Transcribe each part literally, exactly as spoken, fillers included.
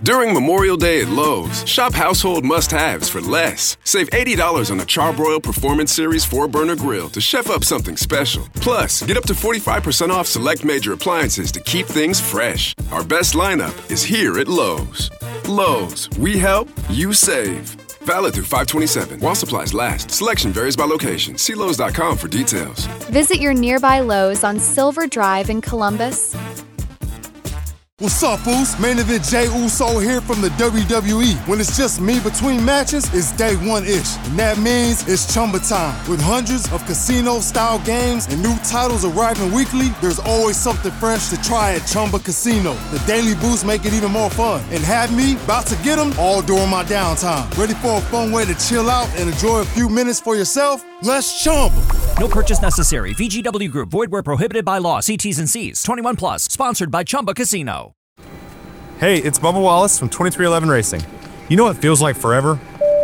During Memorial Day at Lowe's, shop household must-haves for less. Save eighty dollars on a Charbroil Performance Series four burner grill to chef up something special. Plus, get up to forty-five percent off select major appliances to keep things fresh. Our best lineup is here at Lowe's. Lowe's, we help, you save. Valid through five twenty-seven. While supplies last. Selection varies by location. See Lowe's dot com for details. Visit your nearby Lowe's on Silver Drive in Columbus. What's up, fools? Main Event Jey Uso here from the W W E. When it's just me between matches, it's day one-ish. And that means it's Chumba time. With hundreds of casino-style games and new titles arriving weekly, there's always something fresh to try at Chumba Casino. The daily boosts make it even more fun. And have me about to get them all during my downtime. Ready for a fun way to chill out and enjoy a few minutes for yourself? Let's Chumba. No purchase necessary. V G W Group. Void where prohibited by law. See T's and C's. twenty-one plus. Sponsored by Chumba Casino. Hey, it's Bubba Wallace from twenty-three eleven Racing. You know what feels like forever?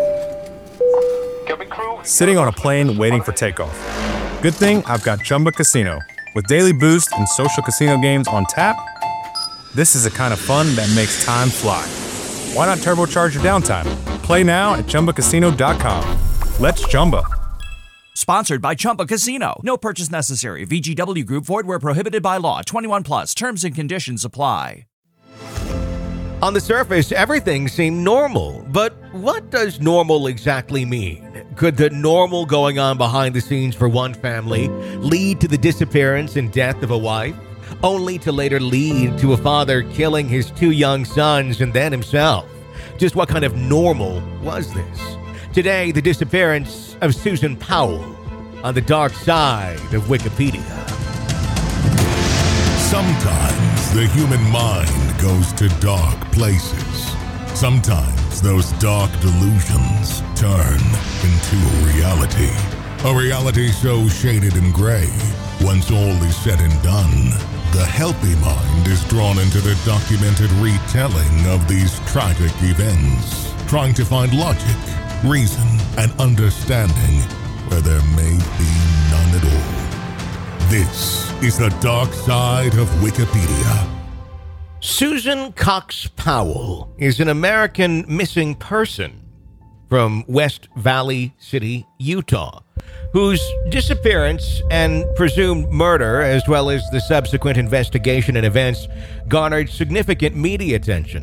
Sitting on a plane waiting for takeoff. Good thing I've got Chumba Casino. With daily boost and social casino games on tap, this is the kind of fun that makes time fly. Why not turbocharge your downtime? Play now at Chumba Casino dot com. Let's Chumba. Sponsored by Chumba Casino. No purchase necessary. V G W Group. Void where prohibited by law. twenty-one plus. Terms and conditions apply. On the surface, everything seemed normal. But what does normal exactly mean? Could the normal going on behind the scenes for one family lead to the disappearance and death of a wife, only to later lead to a father killing his two young sons and then himself? Just what kind of normal was this? Today, the disappearance of Susan Powell on the dark side of Wikipedia. Sometimes the human mind goes to dark places. Sometimes those dark delusions turn into a reality. A reality so shaded and gray, once all is said and done, the healthy mind is drawn into the documented retelling of these tragic events, trying to find logic, reason, and understanding where there may be none at all. This is the dark side of Wikipedia. Susan Cox Powell is an American missing person from West Valley City, Utah, whose disappearance and presumed murder, as well as the subsequent investigation and events, garnered significant media attention.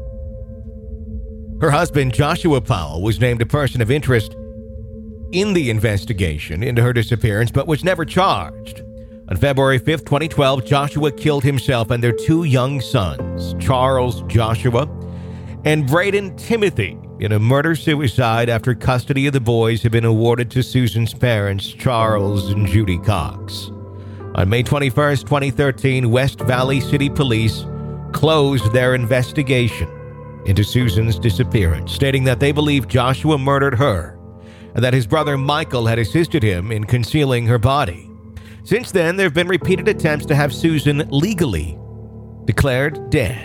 Her husband, Joshua Powell, was named a person of interest in the investigation into her disappearance, but was never charged. On February fifth, twenty twelve, Joshua killed himself and their two young sons, Charles Joshua and Braden Timothy, in a murder-suicide after custody of the boys had been awarded to Susan's parents, Charles and Judy Cox. On May twenty-first, twenty thirteen, West Valley City Police closed their investigation into Susan's disappearance, stating that they believe Joshua murdered her and that his brother Michael had assisted him in concealing her body. Since then, there have been repeated attempts to have Susan legally declared dead.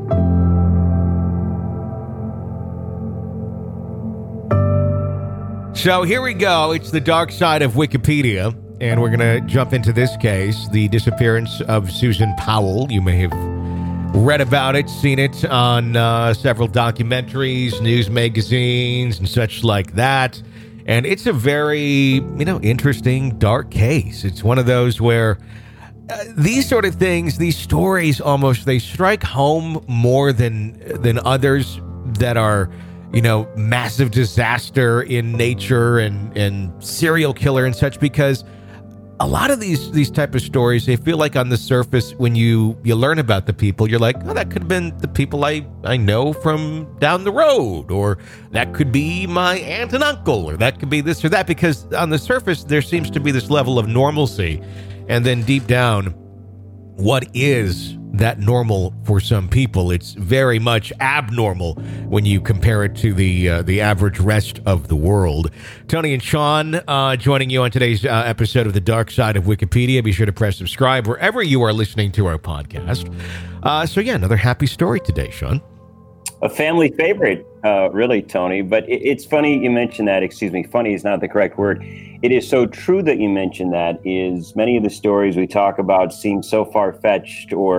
So here we go. It's the dark side of Wikipedia, and we're going to jump into this case, the disappearance of Susan Powell. You may have read about it, seen it on uh, several documentaries, news magazines, and such like that. And it's a very, you know, interesting, dark case. It's one of those where uh, these sort of things, these stories almost, they strike home more than than others that are, you know, massive disaster in nature and, and serial killer and such, because a lot of these these type of stories, they feel like on the surface, when you, you learn about the people, you're like, oh, that could have been the people I, I know from down the road, or that could be my aunt and uncle, or that could be this or that, because on the surface, there seems to be this level of normalcy. And then deep down, what is that normal for some people? It's very much abnormal when you compare it to the uh, the average rest of the world. Tony and Sean uh, joining you on today's uh, episode of The Dark Side of Wikipedia. Be sure to press subscribe wherever you are listening to our podcast. Uh, so yeah, another happy story today, Sean. A family favorite, uh, really, Tony. But it, it's funny you mentioned that. Excuse me, funny is not the correct word. It is so true that you mentioned that. Is many of the stories we talk about seem so far-fetched or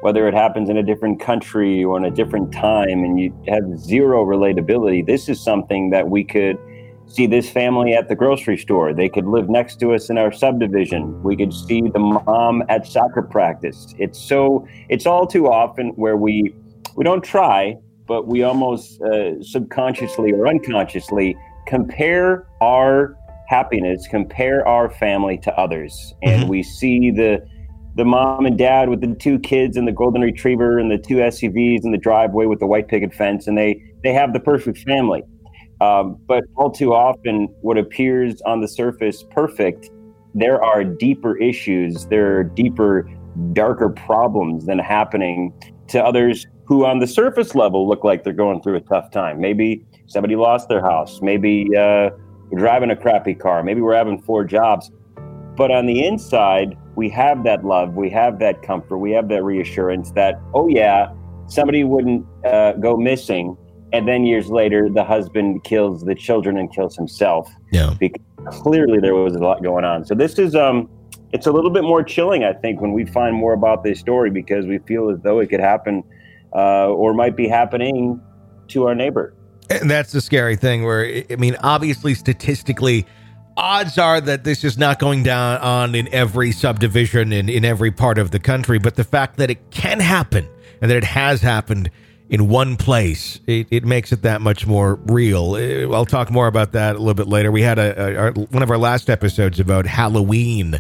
whether it happens in a different country or in a different time, and you have zero relatability. This is something that we could see this family at the grocery store. They could live next to us in our subdivision. We could see the mom at soccer practice. It's so, it's all too often where we, we don't try, but we almost uh, subconsciously or unconsciously compare our happiness, compare our family to others. And mm-hmm. we see the the mom and dad with the two kids and the golden retriever and the two S U Vs in the driveway with the white picket fence, and they they have the perfect family. Um, but all too often, what appears on the surface perfect, there are deeper issues, there are deeper, darker problems than happening to others who on the surface level look like they're going through a tough time. Maybe somebody lost their house, maybe uh, we're driving a crappy car, maybe we're having four jobs. But on the inside, we have that love, we have that comfort, we have that reassurance that, oh yeah, somebody wouldn't uh, go missing. And then years later, the husband kills the children and kills himself. Yeah. Because clearly there was a lot going on. So this is, um, it's a little bit more chilling, I think, when we find more about this story, because we feel as though it could happen uh, or might be happening to our neighbor. And that's the scary thing where, I mean, obviously, statistically, odds are that this is not going down on in every subdivision in, in every part of the country. But the fact that it can happen and that it has happened in one place, it, it makes it that much more real. I'll talk more about that a little bit later. We had a, a one of our last episodes about Halloween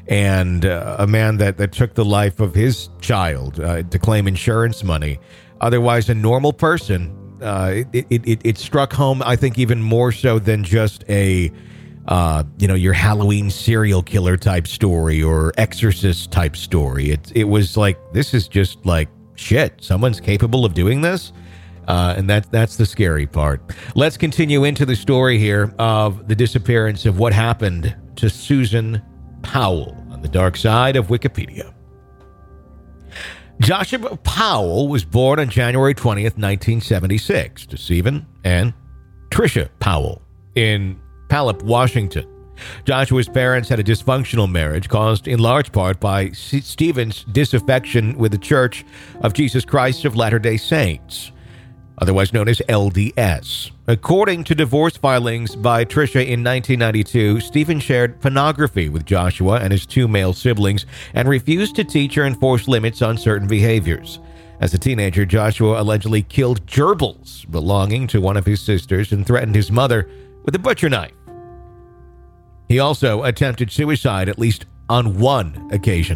and uh, a man that, that took the life of his child uh, to claim insurance money. Otherwise, a normal person. Uh, it, it, it, it struck home, I think, even more so than just a, uh, you know, your Halloween serial killer type story or exorcist type story. It, it was like, this is just like, shit, someone's capable of doing this? Uh, and that, that's the scary part. Let's continue into the story here of the disappearance of what happened to Susan Powell on the dark side of Wikipedia. Joshua Powell was born on January twentieth, nineteen seventy-six to Stephen and Tricia Powell in Puyallup, Washington. Joshua's parents had a dysfunctional marriage caused in large part by S- Stephen's disaffection with the Church of Jesus Christ of Latter-day Saints, otherwise known as L D S. According to divorce filings by Tricia in nineteen ninety-two, Stephen shared pornography with Joshua and his two male siblings and refused to teach or enforce limits on certain behaviors. As a teenager, Joshua allegedly killed gerbils belonging to one of his sisters and threatened his mother with a butcher knife. He also attempted suicide at least on one occasion.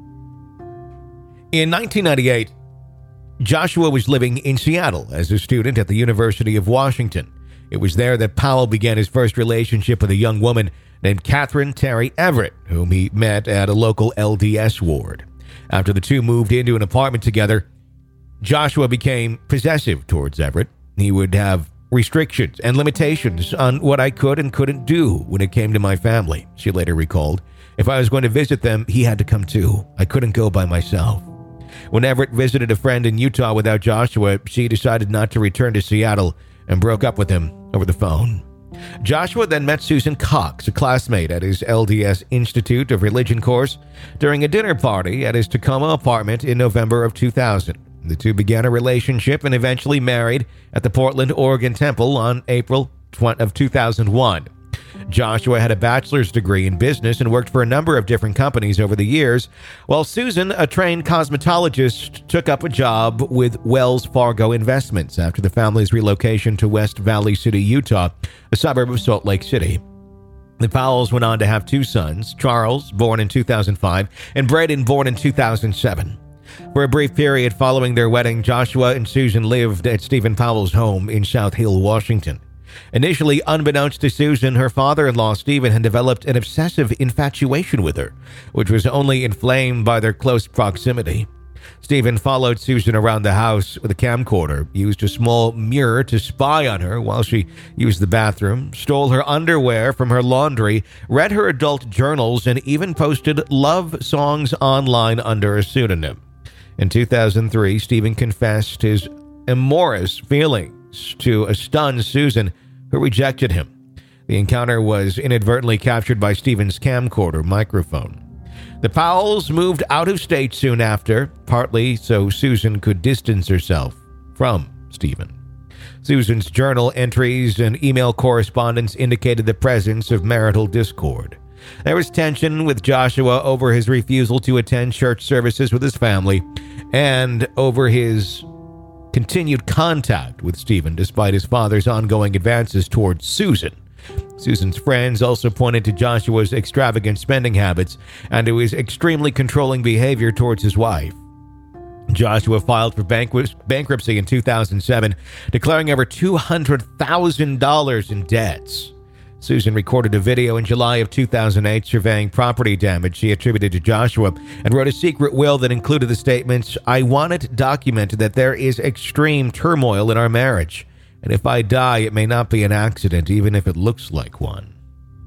In nineteen ninety-eight, Joshua was living in Seattle as a student at the University of Washington. It was there that Powell began his first relationship with a young woman named Catherine Terry Everett, whom he met at a local L D S ward. After the two moved into an apartment together, Joshua became possessive towards Everett. He would have restrictions and limitations on what I could and couldn't do when it came to my family, she later recalled. If I was going to visit them, he had to come too. I couldn't go by myself. When Everett visited a friend in Utah without Joshua, she decided not to return to Seattle and broke up with him over the phone. Joshua then met Susan Cox, a classmate at his L D S Institute of Religion course, during a dinner party at his Tacoma apartment in November of two thousand. The two began a relationship and eventually married at the Portland, Oregon Temple on April of two thousand one. Joshua had a bachelor's degree in business and worked for a number of different companies over the years, while Susan, a trained cosmetologist, took up a job with Wells Fargo Investments after the family's relocation to West Valley City, Utah, a suburb of Salt Lake City. The Powells went on to have two sons, Charles, born in two thousand five, and Braden, born in two thousand seven. For a brief period following their wedding, Joshua and Susan lived at Stephen Powell's home in South Hill, Washington. Initially, unbeknownst to Susan, her father-in-law, Stephen, had developed an obsessive infatuation with her, which was only inflamed by their close proximity. Stephen followed Susan around the house with a camcorder, used a small mirror to spy on her while she used the bathroom, stole her underwear from her laundry, read her adult journals, and even posted love songs online under a pseudonym. In two thousand three, Stephen confessed his amorous feelings to a stunned Susan, who rejected him. The encounter was inadvertently captured by Stephen's camcorder microphone. The Powells moved out of state soon after, partly so Susan could distance herself from Stephen. Susan's journal entries and email correspondence indicated the presence of marital discord. There was tension with Joshua over his refusal to attend church services with his family and over his continued contact with Stephen despite his father's ongoing advances towards Susan. Susan's friends also pointed to Joshua's extravagant spending habits and to his extremely controlling behavior towards his wife. Joshua filed for banqu- bankruptcy in two thousand seven, declaring over two hundred thousand dollars in debts. Susan recorded a video in July of two thousand eight surveying property damage she attributed to Joshua and wrote a secret will that included the statements, "I want it documented that there is extreme turmoil in our marriage. And if I die, it may not be an accident, even if it looks like one."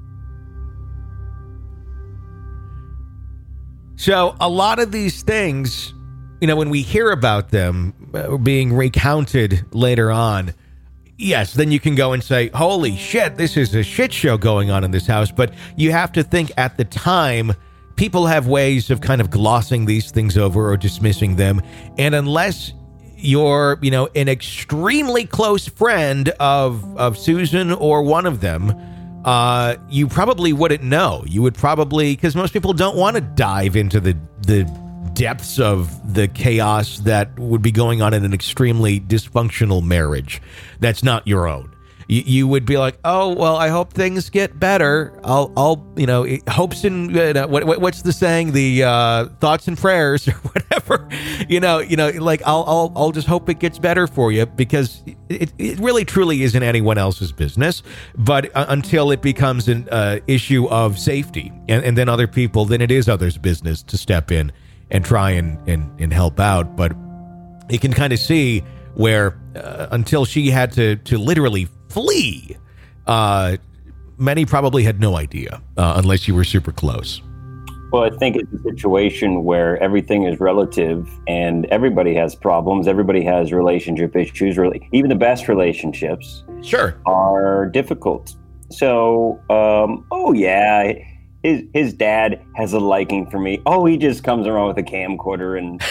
So a lot of these things, you know, when we hear about them uh, being recounted later on, yes, then you can go and say, holy shit, this is a shit show going on in this house. But you have to think at the time, people have ways of kind of glossing these things over or dismissing them. And unless you're, you know, an extremely close friend of, of Susan or one of them, uh, you probably wouldn't know. You would probably, because most people don't want to dive into the, the depths of the chaos that would be going on in an extremely dysfunctional marriage that's not your own. You, you would be like, oh, well, I hope things get better. I'll, I'll, you know, hopes and uh, what, what, what's the saying? The uh, thoughts and prayers or whatever. You know, you know, like I'll, I'll, I'll just hope it gets better for you, because it, it really, truly isn't anyone else's business. But uh, until it becomes an uh, issue of safety, and, and then other people, then it is others' business to step in and try and, and, and help out. But you can kind of see where uh, until she had to, to literally flee, uh, many probably had no idea uh, unless you were super close. Well, I think it's a situation where everything is relative and everybody has problems. Everybody has relationship issues. Really, even the best relationships sure are difficult. So, um, oh yeah, his his dad has a liking for me. Oh, he just comes around with a camcorder and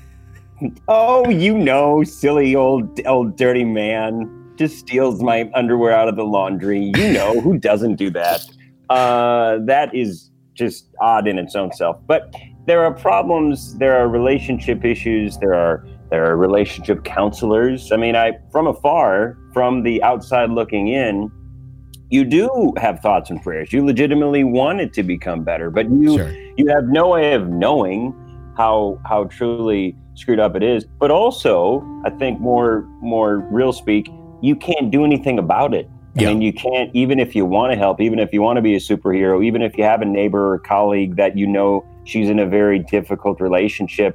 oh, you know, silly old old dirty man just steals my underwear out of the laundry. You know, who doesn't do that? Uh, that is just odd in its own self. But there are problems, there are relationship issues, there are there are relationship counselors. I mean, I from afar, from the outside looking in, you do have thoughts and prayers. You legitimately want it to become better, but you Sure. you have no way of knowing how how truly screwed up it is. But also, I think more more real speak, you can't do anything about it. Yeah. I mean, you can't, even if you want to help, even if you want to be a superhero, even if you have a neighbor or colleague that you know she's in a very difficult relationship,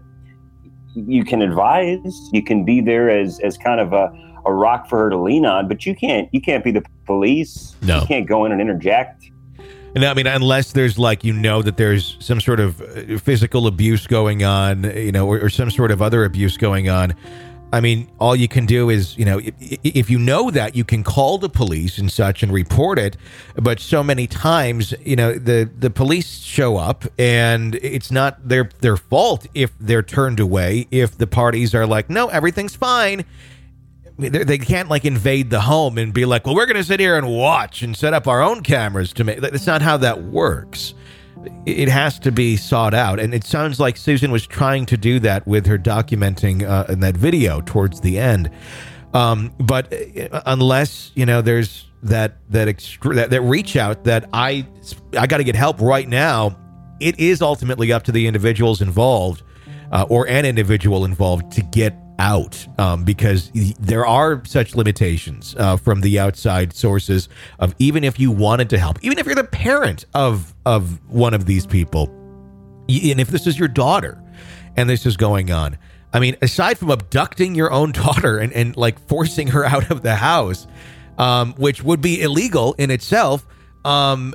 you can advise, you can be there as, as kind of a, a rock for her to lean on, but you can't, you can't be the police. No. You can't go in and interject. And I mean, unless there's like, you know, that there's some sort of uh, physical abuse going on, you know, or, or some sort of other abuse going on. I mean, all you can do is, you know, if, if you know that, you can call the police and such and report it. But so many times, you know, the, the police show up and it's not their their fault if they're turned away, if the parties are like, no, everything's fine. They, they can't like invade the home and be like, well, we're going to sit here and watch and set up our own cameras to make. That's not how that works. It has to be sought out. And it sounds like Susan was trying to do that with her documenting uh, in that video towards the end. Um, but unless, you know, there's that that, extra, that that reach out that I, I got to get help right now, it is ultimately up to the individuals involved uh, or an individual involved to get out, um, because there are such limitations uh, from the outside sources of even if you wanted to help, even if you're the parent of of one of these people, and if this is your daughter and this is going on, I mean, aside from abducting your own daughter and, and like forcing her out of the house, um, which would be illegal in itself, um,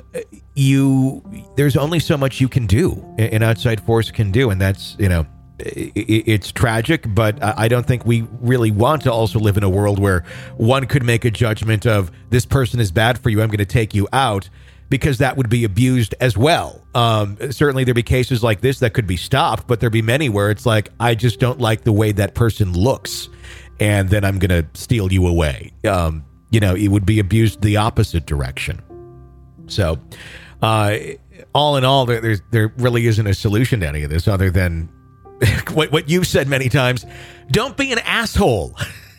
you there's only so much you can do, an outside force can do, and that's, you know, it's tragic, but I don't think we really want to also live in a world where one could make a judgment of this person is bad for you, I'm going to take you out. because that would be abused as well. Um, certainly there'd be cases like this that could be stopped, but there'd be many where it's like, I just don't like the way that person looks, and then I'm going to steal you away. Um, you know, it would be abused the opposite direction. So, uh, all in all, there there's, there really isn't a solution to any of this other than what, what you've said many times. Don't be an asshole.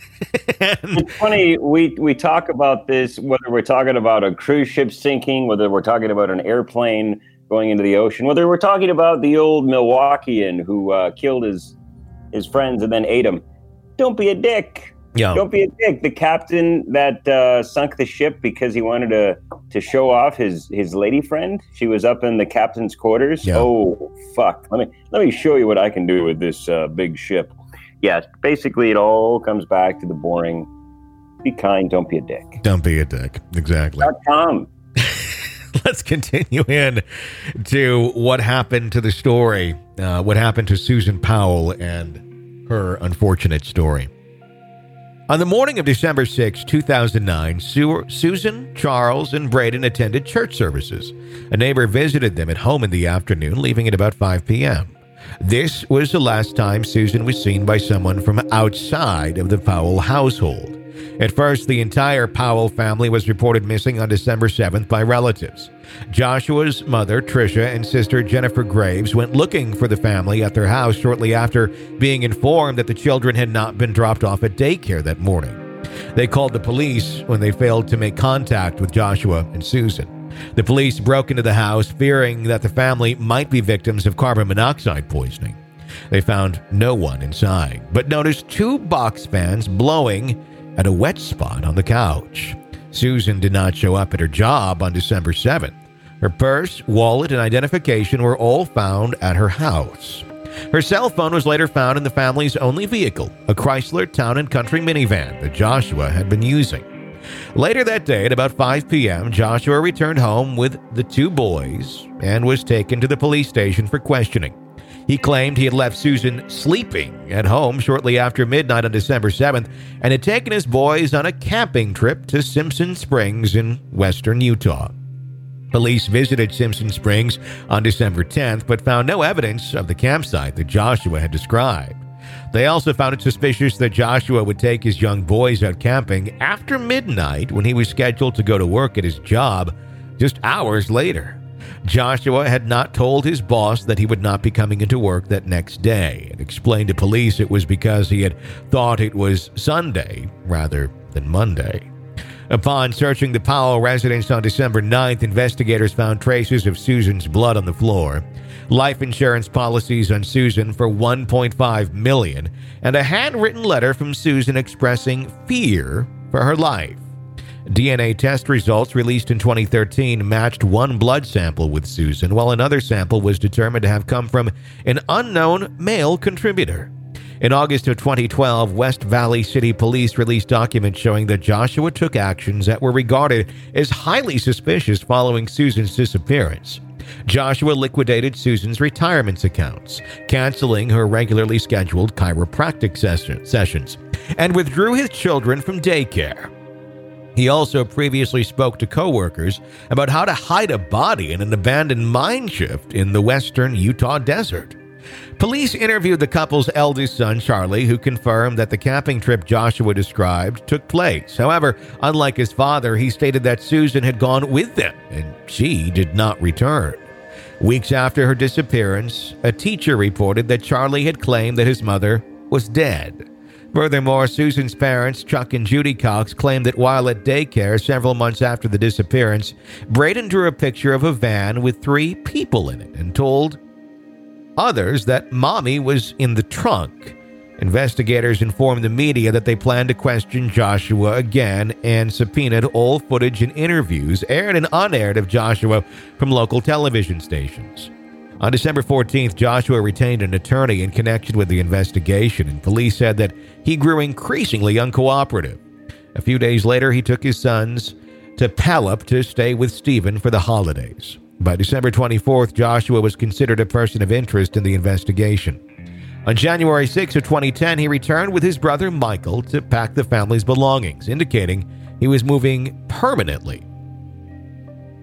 It's funny, we we talk about this, whether we're talking about a cruise ship sinking, whether we're talking about an airplane going into the ocean, whether we're talking about the old Milwaukeean who uh, killed his his friends and then ate them. Don't be a dick. Yeah. Don't be a dick. The captain that uh, sunk the ship because he wanted to to show off his his lady friend. She was up in the captain's quarters. Yeah. Oh fuck! Let me let me show you what I can do with this uh, big ship. Yeah, basically it all comes back to the boring, be kind, don't be a dick. Don't be a dick. Exactly. .com. Let's continue in to what happened to the story, uh, what happened to Susan Powell and her unfortunate story. On the morning of December sixth, two thousand nine, Su- Susan, Charles, and Braden attended church services. A neighbor visited them at home in the afternoon, leaving at about five p.m. This was the last time Susan was seen by someone from outside of the Powell household. At first, the entire Powell family was reported missing on December seventh by relatives. Joshua's mother, Tricia, and sister Jennifer Graves went looking for the family at their house shortly after being informed that the children had not been dropped off at daycare that morning. They called the police when they failed to make contact with Joshua and Susan. The police broke into the house, fearing that the family might be victims of carbon monoxide poisoning. They found no one inside, but noticed two box fans blowing at a wet spot on the couch. Susan did not show up at her job on December seventh. Her purse, wallet, and identification were all found at her house. Her cell phone was later found in the family's only vehicle, a Chrysler Town and Country minivan that Joshua had been using. Later that day, at about five p.m., Joshua returned home with the two boys and was taken to the police station for questioning. He claimed he had left Susan sleeping at home shortly after midnight on December seventh and had taken his boys on a camping trip to Simpson Springs in western Utah. Police visited Simpson Springs on December tenth, but found no evidence of the campsite that Joshua had described. They also found it suspicious that Joshua would take his young boys out camping after midnight when he was scheduled to go to work at his job just hours later. Joshua had not told his boss that he would not be coming into work that next day and explained to police it was because he had thought it was Sunday rather than Monday. Upon searching the Powell residence on December ninth, investigators found traces of Susan's blood on the floor, life insurance policies on Susan for one point five million dollars, and a handwritten letter from Susan expressing fear for her life. D N A test results released in twenty thirteen matched one blood sample with Susan, while another sample was determined to have come from an unknown male contributor. In August of twenty twelve, West Valley City Police released documents showing that Joshua took actions that were regarded as highly suspicious following Susan's disappearance. Joshua liquidated Susan's retirement accounts, canceling her regularly scheduled chiropractic session, sessions, and withdrew his children from daycare. He also previously spoke to coworkers about how to hide a body in an abandoned mine shaft in the western Utah desert. Police interviewed the couple's eldest son, Charlie, who confirmed that the camping trip Joshua described took place. However, unlike his father, he stated that Susan had gone with them and she did not return. Weeks after her disappearance, a teacher reported that Charlie had claimed that his mother was dead. Furthermore, Susan's parents, Chuck and Judy Cox, claimed that while at daycare several months after the disappearance, Braden drew a picture of a van with three people in it and told others that Mommy was in the trunk. Investigators informed the media that they planned to question Joshua again and subpoenaed all footage and interviews, aired and unaired, of Joshua from local television stations. On December fourteenth, Joshua retained an attorney in connection with the investigation, and police said that he grew increasingly uncooperative. A few days later, he took his sons to Pallop to stay with Stephen for the holidays. By December twenty-fourth, Joshua was considered a person of interest in the investigation. On January sixth of twenty ten, he returned with his brother Michael to pack the family's belongings, indicating he was moving permanently.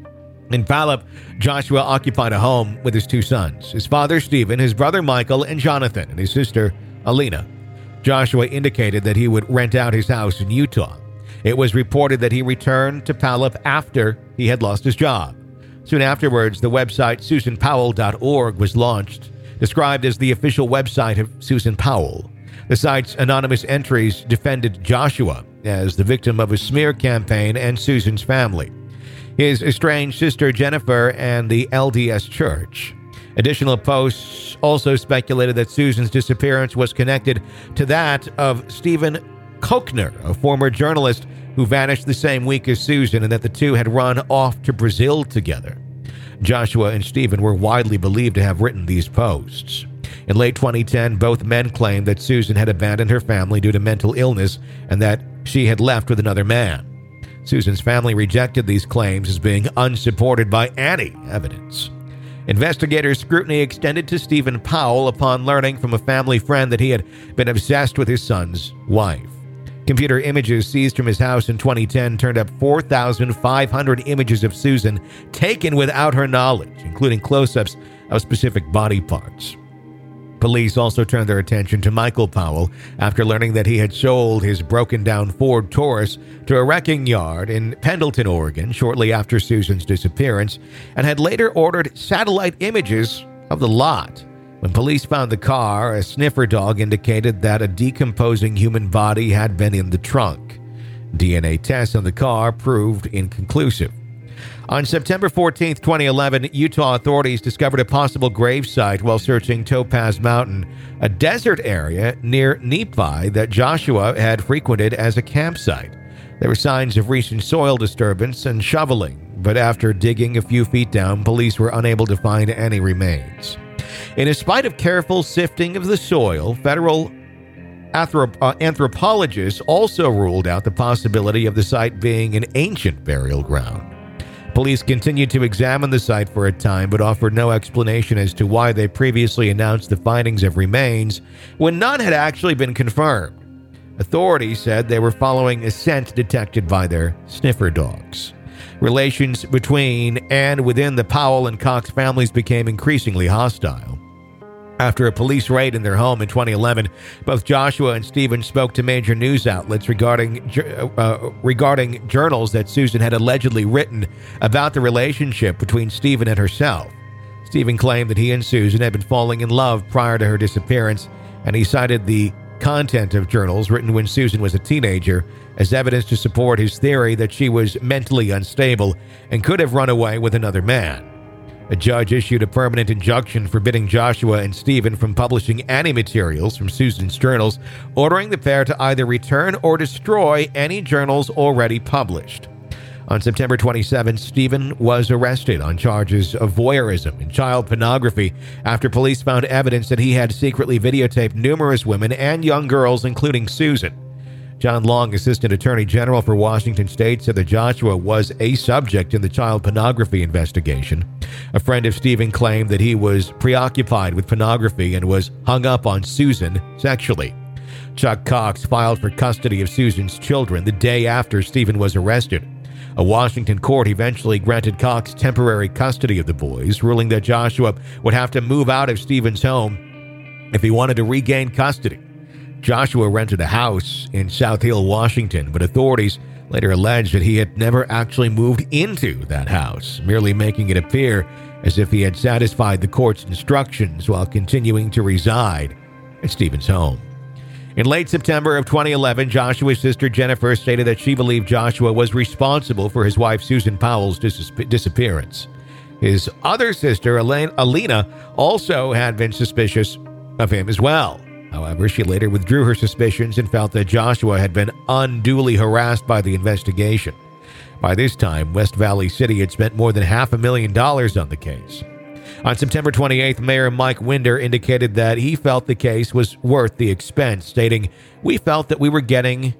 In Pallop, Joshua occupied a home with his two sons, his father Stephen, his brother Michael, and Jonathan, and his sister Alina. Joshua indicated that he would rent out his house in Utah. It was reported that he returned to Pallop after he had lost his job. Soon afterwards, the website Susan Powell dot org was launched, described as the official website of Susan Powell. The site's anonymous entries defended Joshua as the victim of a smear campaign and Susan's family, his estranged sister Jennifer, and the L D S Church. Additional posts also speculated that Susan's disappearance was connected to that of Stephen Kochner, a former journalist who vanished the same week as Susan, and that the two had run off to Brazil together. Joshua and Stephen were widely believed to have written these posts. In late twenty ten, both men claimed that Susan had abandoned her family due to mental illness and that she had left with another man. Susan's family rejected these claims as being unsupported by any evidence. Investigators' scrutiny extended to Stephen Powell upon learning from a family friend that he had been obsessed with his son's wife. Computer images seized from his house in twenty ten turned up four thousand five hundred images of Susan taken without her knowledge, including close-ups of specific body parts. Police also turned their attention to Michael Powell after learning that he had sold his broken-down Ford Taurus to a wrecking yard in Pendleton, Oregon, shortly after Susan's disappearance, and had later ordered satellite images of the lot. When police found the car, a sniffer dog indicated that a decomposing human body had been in the trunk. D N A tests on the car proved inconclusive. On September fourteenth, twenty eleven, Utah authorities discovered a possible grave site while searching Topaz Mountain, a desert area near Nephi that Joshua had frequented as a campsite. There were signs of recent soil disturbance and shoveling, but after digging a few feet down, police were unable to find any remains. In spite of careful sifting of the soil, federal anthrop- uh, anthropologists also ruled out the possibility of the site being an ancient burial ground. Police continued to examine the site for a time, but offered no explanation as to why they previously announced the findings of remains when none had actually been confirmed. Authorities said they were following a scent detected by their sniffer dogs. Relations between and within the Powell and Cox families became increasingly hostile. After a police raid in their home in twenty eleven, both Joshua and Stephen spoke to major news outlets regarding uh, regarding journals that Susan had allegedly written about the relationship between Stephen and herself. Stephen claimed that he and Susan had been falling in love prior to her disappearance, and he cited the content of journals written when Susan was a teenager as evidence to support his theory that she was mentally unstable and could have run away with another man. A judge issued a permanent injunction forbidding Joshua and Stephen from publishing any materials from Susan's journals, ordering the pair to either return or destroy any journals already published. On September twenty-seventh, Stephen was arrested on charges of voyeurism and child pornography after police found evidence that he had secretly videotaped numerous women and young girls, including Susan. John Long, Assistant Attorney General for Washington State, said that Joshua was a subject in the child pornography investigation. A friend of Stephen claimed that he was preoccupied with pornography and was hung up on Susan sexually. Chuck Cox filed for custody of Susan's children the day after Stephen was arrested. A Washington court eventually granted Cox temporary custody of the boys, ruling that Joshua would have to move out of Stephen's home if he wanted to regain custody. Joshua rented a house in South Hill, Washington, but authorities later alleged that he had never actually moved into that house, merely making it appear as if he had satisfied the court's instructions while continuing to reside at Stephen's home. In late September of twenty eleven, Joshua's sister Jennifer stated that she believed Joshua was responsible for his wife Susan Powell's dis- disappearance. His other sister, Elaine, Alina, also had been suspicious of him as well. However, she later withdrew her suspicions and felt that Joshua had been unduly harassed by the investigation. By this time, West Valley City had spent more than half a million dollars on the case. On September twenty-eighth, Mayor Mike Winder indicated that he felt the case was worth the expense, stating, "We felt that we were getting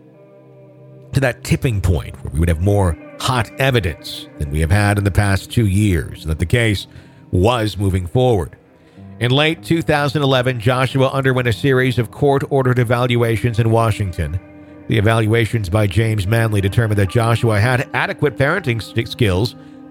to that tipping point where we would have more hot evidence than we have had in the past two years, and that the case was moving forward." In late two thousand eleven, Joshua underwent a series of court-ordered evaluations in Washington. The evaluations by James Manley determined that Joshua had adequate parenting st- skills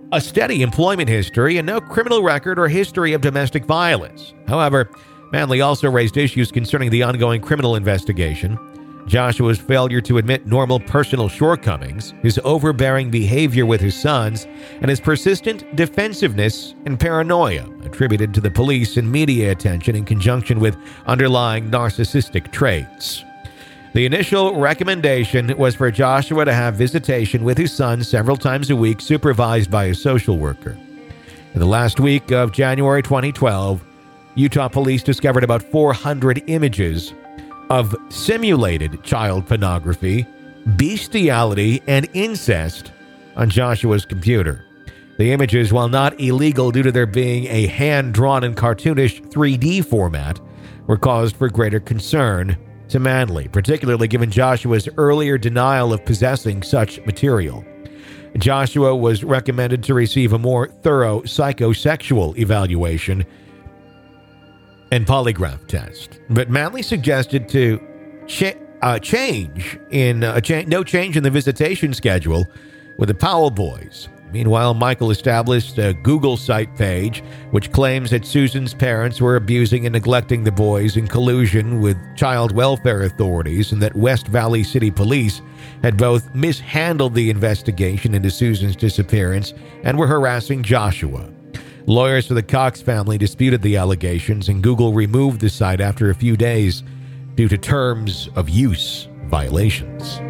a steady employment history, and no criminal record or history of domestic violence. However, Manley also raised issues concerning the ongoing criminal investigation. Joshua's failure to admit normal personal shortcomings, his overbearing behavior with his sons, and his persistent defensiveness and paranoia attributed to the police and media attention in conjunction with underlying narcissistic traits. The initial recommendation was for Joshua to have visitation with his son several times a week, supervised by a social worker. In the last week of January twenty twelve, Utah police discovered about four hundred images of simulated child pornography, bestiality, and incest on Joshua's computer. The images, while not illegal due to there being a hand-drawn and cartoonish three D format, were caused for greater concern to Manley, particularly given Joshua's earlier denial of possessing such material. Joshua was recommended to receive a more thorough psychosexual evaluation and polygraph test, but Manley suggested to cha- uh, change in uh, cha- no change in the visitation schedule with the Powell boys. Meanwhile, Michael established a Google site page which claims that Susan's parents were abusing and neglecting the boys in collusion with child welfare authorities, and that West Valley City Police had both mishandled the investigation into Susan's disappearance and were harassing Joshua. Lawyers for the Cox family disputed the allegations, and Google removed the site after a few days due to terms of use violations.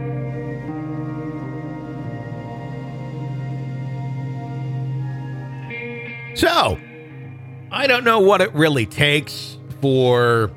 So, I don't know what it really takes for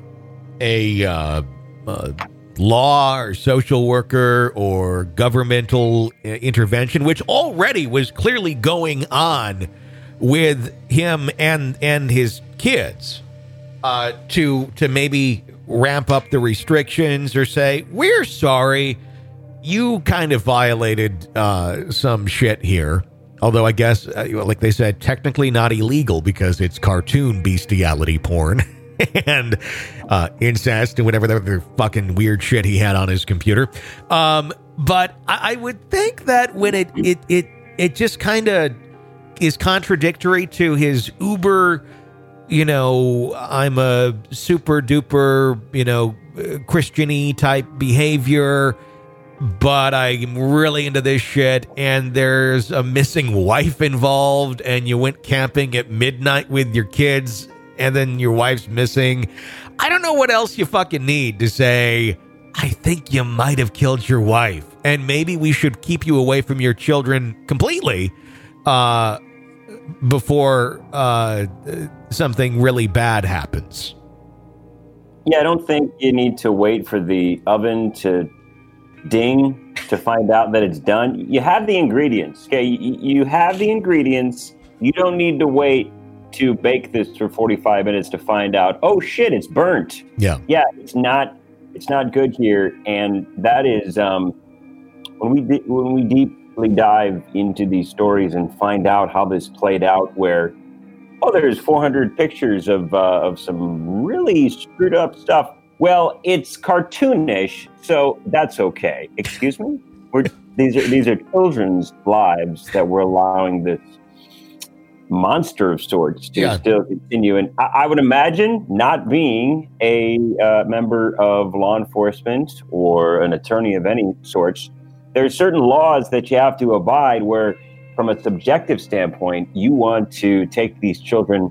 a uh, uh, law or social worker or governmental uh, intervention, which already was clearly going on with him and and his kids, uh, to to maybe ramp up the restrictions or say, we're sorry, you kind of violated uh, some shit here. Although I guess, uh, like they said, technically not illegal because it's cartoon bestiality porn and uh, incest and whatever other fucking weird shit he had on his computer. Um, but I, I would think that when it it it it just kind of is contradictory to his uber, you know, I'm a super duper, you know, Christian-y type behavior, but I'm really into this shit, and there's a missing wife involved, and you went camping at midnight with your kids, and then your wife's missing. I don't know what else you fucking need to say, I think you might have killed your wife, and maybe we should keep you away from your children completely uh, before uh, something really bad happens. Yeah, I don't think you need to wait for the oven to ding to find out that it's done. You have the ingredients, okay? You, you have the ingredients. You don't need to wait to bake this for forty-five minutes to find out, oh shit, it's burnt. Yeah. Yeah, it's not it's not good here. And that is um, when we di- when we deeply dive into these stories and find out how this played out, where oh, there's four hundred pictures of uh, of some really screwed up stuff. Well, it's cartoonish, so that's okay. Excuse me? We're, these are these are children's lives that we're allowing this monster of sorts to yeah. still continue. And I, I would imagine, not being a uh, member of law enforcement or an attorney of any sorts, there are certain laws that you have to abide where, from a subjective standpoint, you want to take these children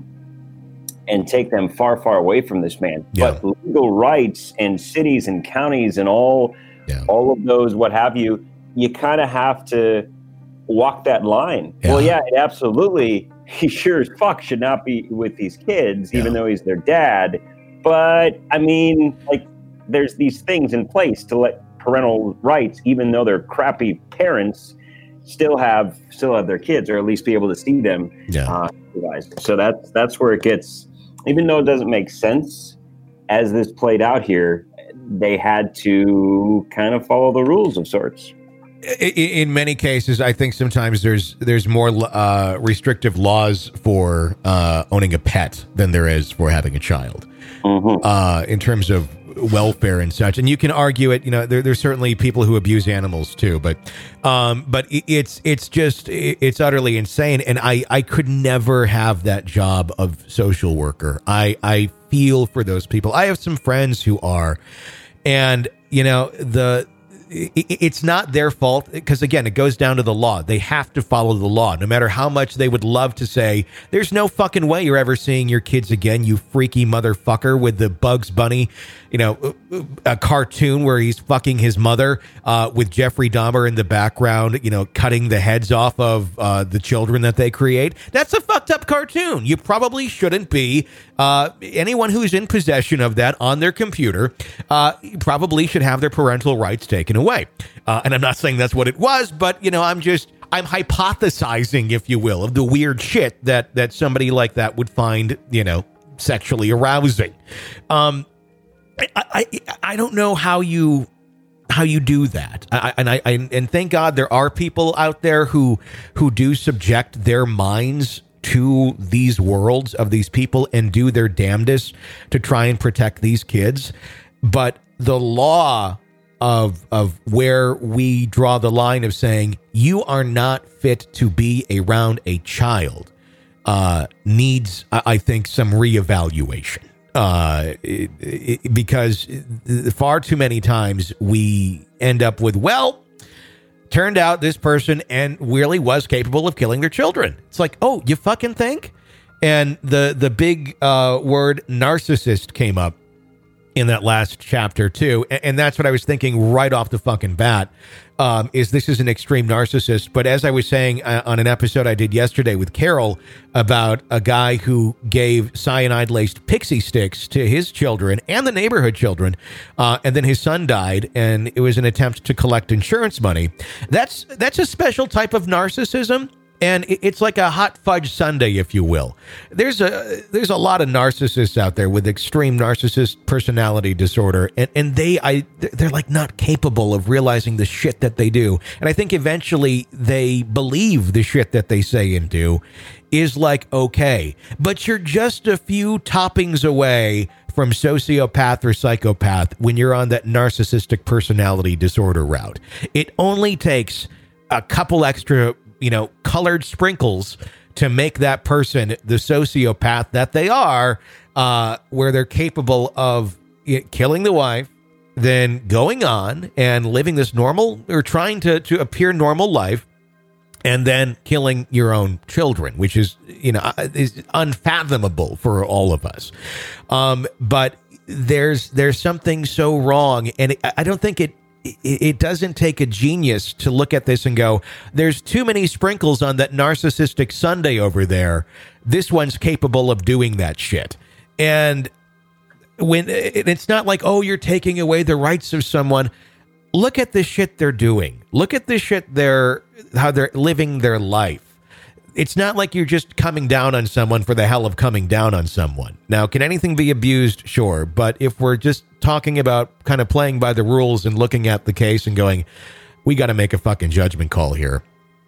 and take them far, far away from this man. Yeah. But legal rights and cities and counties and all, yeah. all of those, what have you, you kind of have to walk that line. Yeah. Well, yeah, it absolutely, he sure as fuck should not be with these kids, yeah. even though he's their dad. But, I mean, like, there's these things in place to let parental rights, even though they're crappy parents, still have still have their kids, or at least be able to see them. Yeah. Uh, so that's that's where it gets. Even though it doesn't make sense, as this played out here, they had to kind of follow the rules of sorts. In many cases, I think sometimes there's there's more uh, restrictive laws for uh, owning a pet than there is for having a child. Mm-hmm. Uh, in terms of welfare and such. And you can argue it. You know, there, there's certainly people who abuse animals too, but um, but it's it's just it's utterly insane. And I I could never have that job of social worker. I I feel for those people. I have some friends who are, and you know the. It's not their fault because, again, it goes down to the law. They have to follow the law, no matter how much they would love to say, there's no fucking way you're ever seeing your kids again, you freaky motherfucker, with the Bugs Bunny, you know, a cartoon where he's fucking his mother uh, with Jeffrey Dahmer in the background, you know, cutting the heads off of uh, the children that they create. That's a fucked up cartoon. You probably shouldn't be. Uh, anyone who's in possession of that on their computer uh, probably should have their parental rights taken away. Uh, and I'm not saying that's what it was, but, you know, I'm just, I'm hypothesizing, if you will, of the weird shit that, that somebody like that would find, you know, sexually arousing. Um, I, I, I don't know how you, how you do that. I, and I, I, and thank God there are people out there who, who do subject their minds to these worlds of these people and do their damnedest to try and protect these kids. But the law of of where we draw the line of saying you are not fit to be around a child uh, needs, I think, some reevaluation. Uh, it, it, because far too many times we end up with, well, turned out this person and really was capable of killing their children. It's like, oh, you fucking think? And the the big uh, word narcissist came up in that last chapter too. And, and that's what I was thinking right off the fucking bat, um, is this is an extreme narcissist. But as I was saying uh, on an episode I did yesterday with Carol about a guy who gave cyanide-laced pixie sticks to his children and the neighborhood children, uh, and then his son died, and it was an attempt to collect insurance money. That's that's a special type of narcissism. And it's like a hot fudge sundae, if you will. There's a there's a lot of narcissists out there with extreme narcissist personality disorder, and, and they I they're like not capable of realizing the shit that they do. And I think eventually they believe the shit that they say and do is like okay, but you're just a few toppings away from sociopath or psychopath when you're on that narcissistic personality disorder route. It only takes a couple extra, you know, colored sprinkles to make that person the sociopath that they are, uh, where they're capable of you know, killing the wife, then going on and living this normal or trying to, to appear normal life, and then killing your own children, which is, you know, is unfathomable for all of us. Um, but there's there's something so wrong, and it, I don't think it it doesn't take a genius to look at this and go, there's too many sprinkles on that narcissistic sundae over there. This one's capable of doing that shit. And when it's not like, oh, you're taking away the rights of someone. Look at the shit they're doing. Look at the shit they're, how they're living their life. It's not like you're just coming down on someone for the hell of coming down on someone. Now, can anything be abused? Sure. But if we're just talking about kind of playing by the rules and looking at the case and going, we got to make a fucking judgment call here.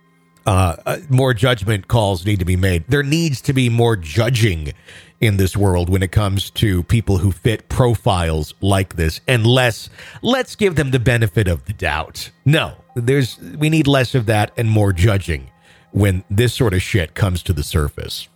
Uh, uh, more judgment calls need to be made. There needs to be more judging in this world when it comes to people who fit profiles like this, and less, let's give them the benefit of the doubt. No, there's, we need less of that and more judging when this sort of shit comes to the surface.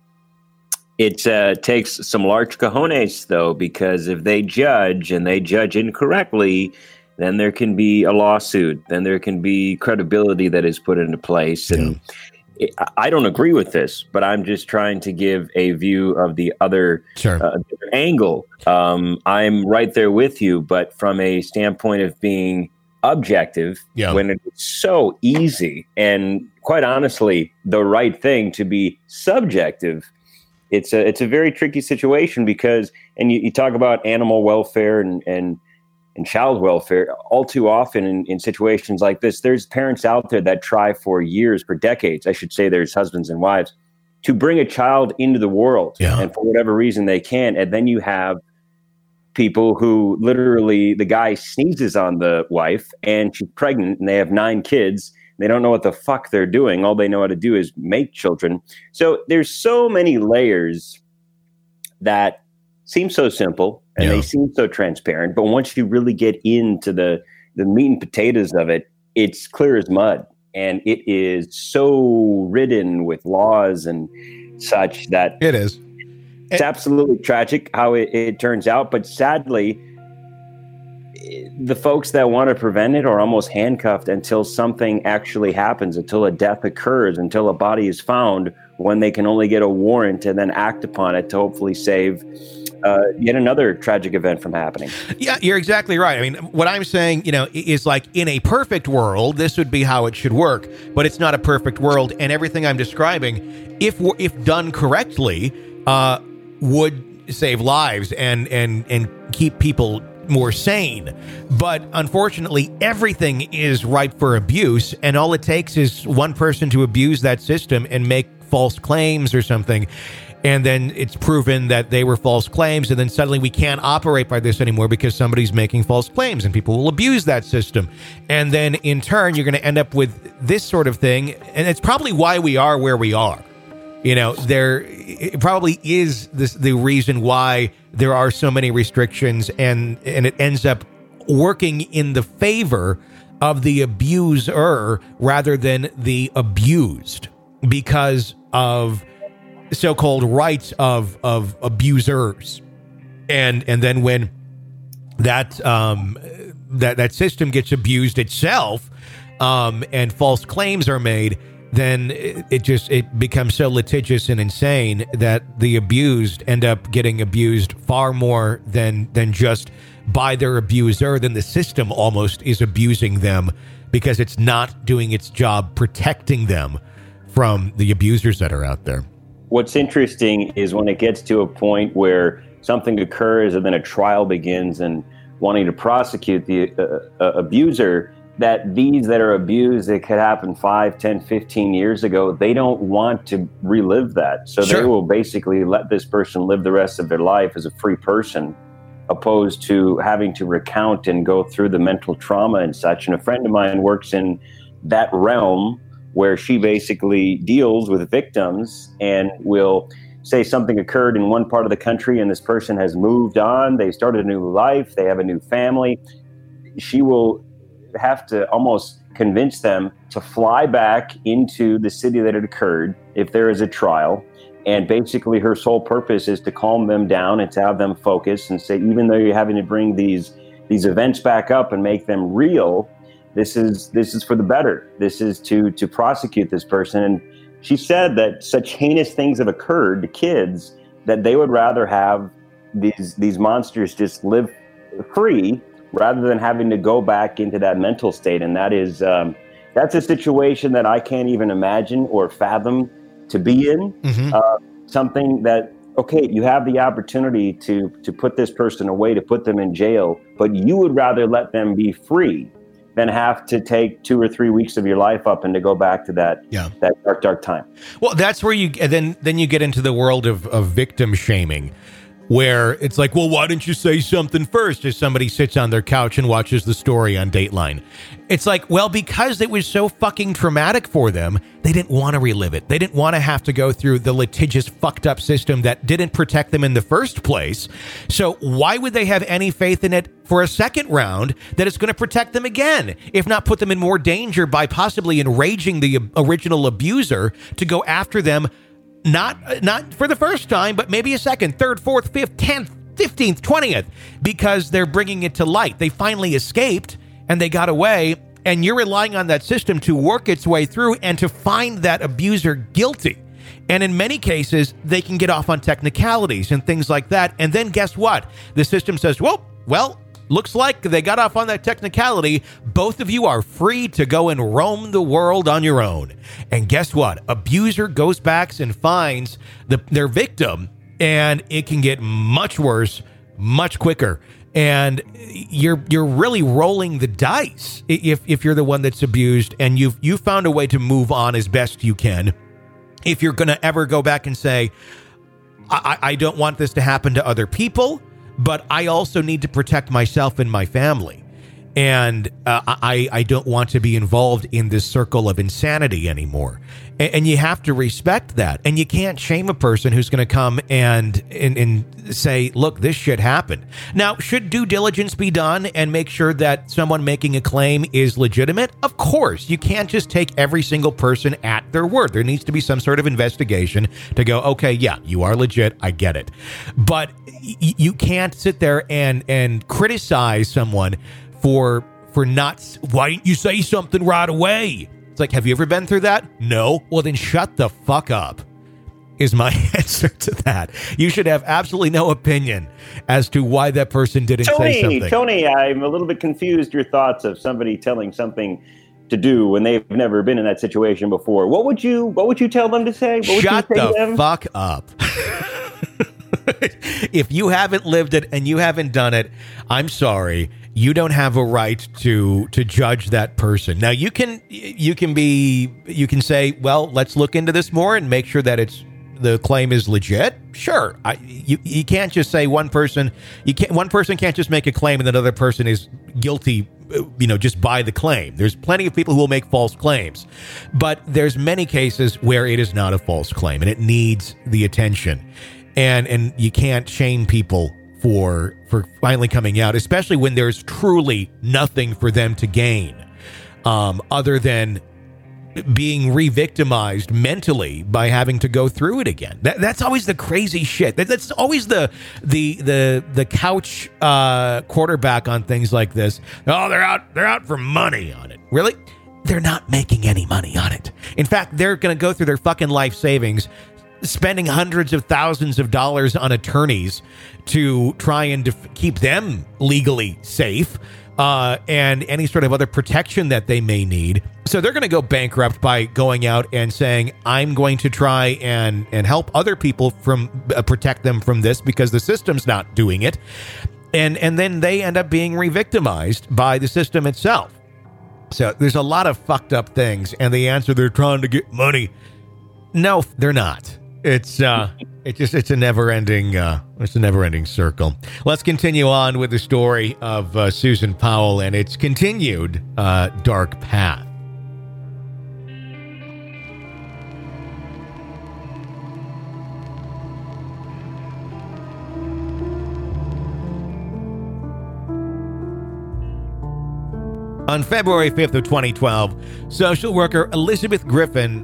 It uh, takes some large cojones, though, because if they judge and they judge incorrectly, then there can be a lawsuit. Then there can be credibility that is put into place. And yeah. it, I don't agree with this, but I'm just trying to give a view of the other, sure. uh, angle. Um, I'm right there with you, but from a standpoint of being objective, yeah. when it's so easy and quite honestly the right thing to be subjective, it's a it's a very tricky situation because, and you, you talk about animal welfare and and and child welfare. All too often in, in situations like this, there's parents out there that try for years, for decades, I should say, there's husbands and wives, to bring a child into the world, yeah. and for whatever reason they can, and then you have people who literally, the guy sneezes on the wife and she's pregnant and they have nine kids. They don't know what the fuck they're doing. All they know how to do is make children. So there's so many layers that seem so simple, and Yeah. they seem so transparent. But once you really get into the the meat and potatoes of it, it's clear as mud, and it is so ridden with laws and such that It is. it's absolutely tragic how it, it turns out. But sadly, the folks that want to prevent it are almost handcuffed until something actually happens, until a death occurs, until a body is found, when they can only get a warrant and then act upon it to hopefully save uh, yet another tragic event from happening. Yeah, you're exactly right. I mean, what I'm saying, you know, is like in a perfect world, this would be how it should work, but it's not a perfect world. And everything I'm describing, if if done correctly, uh, would save lives and and and keep people more sane. But unfortunately, everything is ripe for abuse, and all it takes is one person to abuse that system and make false claims or something, and then it's proven that they were false claims, and then suddenly we can't operate by this anymore because somebody's making false claims, and people will abuse that system. And then in turn, you're going to end up with this sort of thing, and it's probably why we are where we are. You know, there it probably is this the reason why there are so many restrictions, and and it ends up working in the favor of the abuser rather than the abused, because of so-called rights of of abusers. And and then when that um that that system gets abused itself, um and false claims are made, then it, it just it becomes so litigious and insane that the abused end up getting abused far more than than just by their abuser. Then the system almost is abusing them because it's not doing its job protecting them from the abusers that are out there. What's interesting is when it gets to a point where something occurs and then a trial begins and wanting to prosecute the uh, uh, abuser, that these that are abused, it could happen five, ten, fifteen years ago. They don't want to relive that. So Sure. they will basically let this person live the rest of their life as a free person, opposed to having to recount and go through the mental trauma and such. And a friend of mine works in that realm where she basically deals with victims and will say something occurred in one part of the country and this person has moved on. They started a new life. They have a new family. She will have to almost convince them to fly back into the city that it occurred if there is a trial. And basically her sole purpose is to calm them down and to have them focus and say, even though you're having to bring these these events back up and make them real, this is this is for the better. This is to to prosecute this person. And she said that such heinous things have occurred to kids that they would rather have these these monsters just live free rather than having to go back into that mental state. And that is um, that's a situation that I can't even imagine or fathom to be in. Mm-hmm. Uh, something that, okay, you have the opportunity to to put this person away, to put them in jail, but you would rather let them be free than have to take two or three weeks of your life up and to go back to that Yeah. that dark, dark time. Well, that's where you then then you get into the world of, of victim shaming, where it's like, well, why didn't you say something first? As somebody sits on their couch and watches the story on Dateline. It's like, well, because it was so fucking traumatic for them, they didn't want to relive it. They didn't want to have to go through the litigious, fucked up system that didn't protect them in the first place. So why would they have any faith in it for a second round that it's going to protect them again, if not put them in more danger by possibly enraging the original abuser to go after them? Not not for the first time, but maybe a second, third, fourth, fifth, tenth, fifteenth, twentieth, because they're bringing it to light. They finally escaped and they got away, and you're relying on that system to work its way through and to find that abuser guilty. And in many cases, they can get off on technicalities and things like that. And then guess what? The system says, well, well, looks like they got off on that technicality. Both of you are free to go and roam the world on your own. And guess what? Abuser goes back and finds the, their victim, and it can get much worse, much quicker. And you're you're really rolling the dice if if you're the one that's abused, and you've you found a way to move on as best you can. If you're going to ever go back and say, I, I don't want this to happen to other people, but I also need to protect myself and my family. And uh, I, I don't want to be involved in this circle of insanity anymore. And, and you have to respect that. And you can't shame a person who's going to come and, and and say, look, this shit happened. Now, should due diligence be done and make sure that someone making a claim is legitimate? Of course. You can't just take every single person at their word. There needs to be some sort of investigation to go, okay, yeah, you are legit. I get it. But y- you can't sit there and and criticize someone for for not, why didn't you say something right away? It's like, have you ever been through that? No. Well, then shut the fuck up is my answer to that. You should have absolutely no opinion as to why that person didn't Tony, say something. Tony, I'm a little bit confused your thoughts of somebody telling something to do when they've never been in that situation before. What would you what would you tell them to say? What would Shut you say the to them? fuck up. If you haven't lived it and you haven't done it, I'm sorry. You don't have a right to to judge that person. Now you can you can be you can say, well, let's look into this more and make sure that it's the claim is legit. Sure, I, you you can't just say one person you can't one person can't just make a claim and another person is guilty, you know, just by the claim. There's plenty of people who will make false claims, but there's many cases where it is not a false claim and it needs the attention, and and you can't shame people for for finally coming out, especially when there's truly nothing for them to gain, um, other than being re-victimized mentally by having to go through it again. That, that's always the crazy shit. That, that's always the the the the couch uh, quarterback on things like this. Oh, they're out they're out for money on it. Really? They're not making any money on it. In fact, they're going to go through their fucking life savings, spending hundreds of thousands of dollars on attorneys to try and def- keep them legally safe, uh, and any sort of other protection that they may need. So they're going to go bankrupt by going out and saying, I'm going to try and, and help other people from uh, protect them from this because the system's not doing it. And, and then they end up being re-victimized by the system itself. So there's a lot of fucked up things. And the answer, they're trying to get money. No, they're not. It's uh, it just it's a never ending uh, it's a never ending circle. Let's continue on with the story of uh, Susan Powell and its continued uh, dark path. On February fifth of twenty twelve, social worker Elizabeth Griffin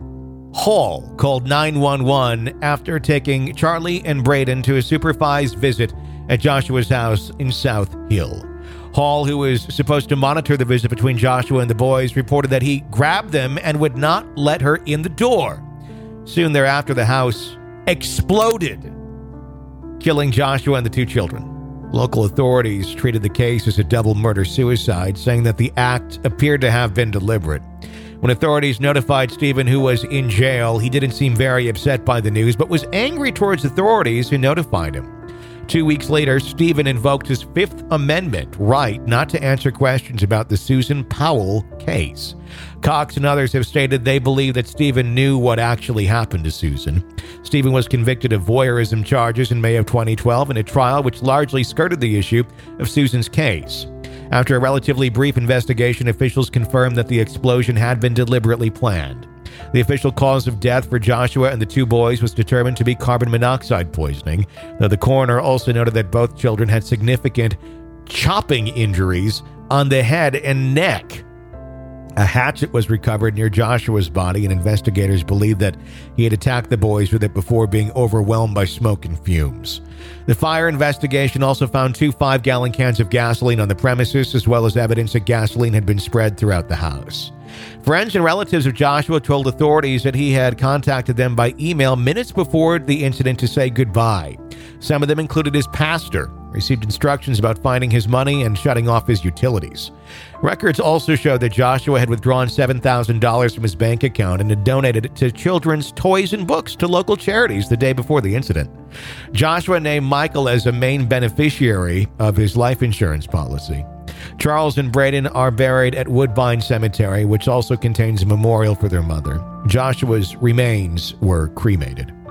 Hall called nine one one after taking Charlie and Braden to a supervised visit at Joshua's house in South Hill. Hall, who was supposed to monitor the visit between Joshua and the boys, reported that he grabbed them and would not let her in the door. Soon thereafter, the house exploded, killing Joshua and the two children. Local authorities treated the case as a double murder-suicide, saying that the act appeared to have been deliberate. When authorities notified Stephen, who was in jail, he didn't seem very upset by the news, but was angry towards authorities who notified him. Two weeks later, Stephen invoked his Fifth Amendment right not to answer questions about the Susan Powell case. Cox and others have stated they believe that Stephen knew what actually happened to Susan. Stephen was convicted of voyeurism charges in May of twenty twelve in a trial which largely skirted the issue of Susan's case. After a relatively brief investigation, officials confirmed that the explosion had been deliberately planned. The official cause of death for Joshua and the two boys was determined to be carbon monoxide poisoning, though the coroner also noted that both children had significant chopping injuries on the head and neck. A hatchet was recovered near Joshua's body, and investigators believe that he had attacked the boys with it before being overwhelmed by smoke and fumes. The fire investigation also found two five-gallon cans of gasoline on the premises, as well as evidence that gasoline had been spread throughout the house. Friends and relatives of Joshua told authorities that he had contacted them by email minutes before the incident to say goodbye. Some of them included his pastor, received instructions about finding his money and shutting off his utilities. Records also show that Joshua had withdrawn seven thousand dollars from his bank account and had donated it to children's toys and books to local charities the day before the incident. Joshua named Michael as a main beneficiary of his life insurance policy. Charles and Braden are buried at Woodbine Cemetery, which also contains a memorial for their mother. Joshua's remains were cremated.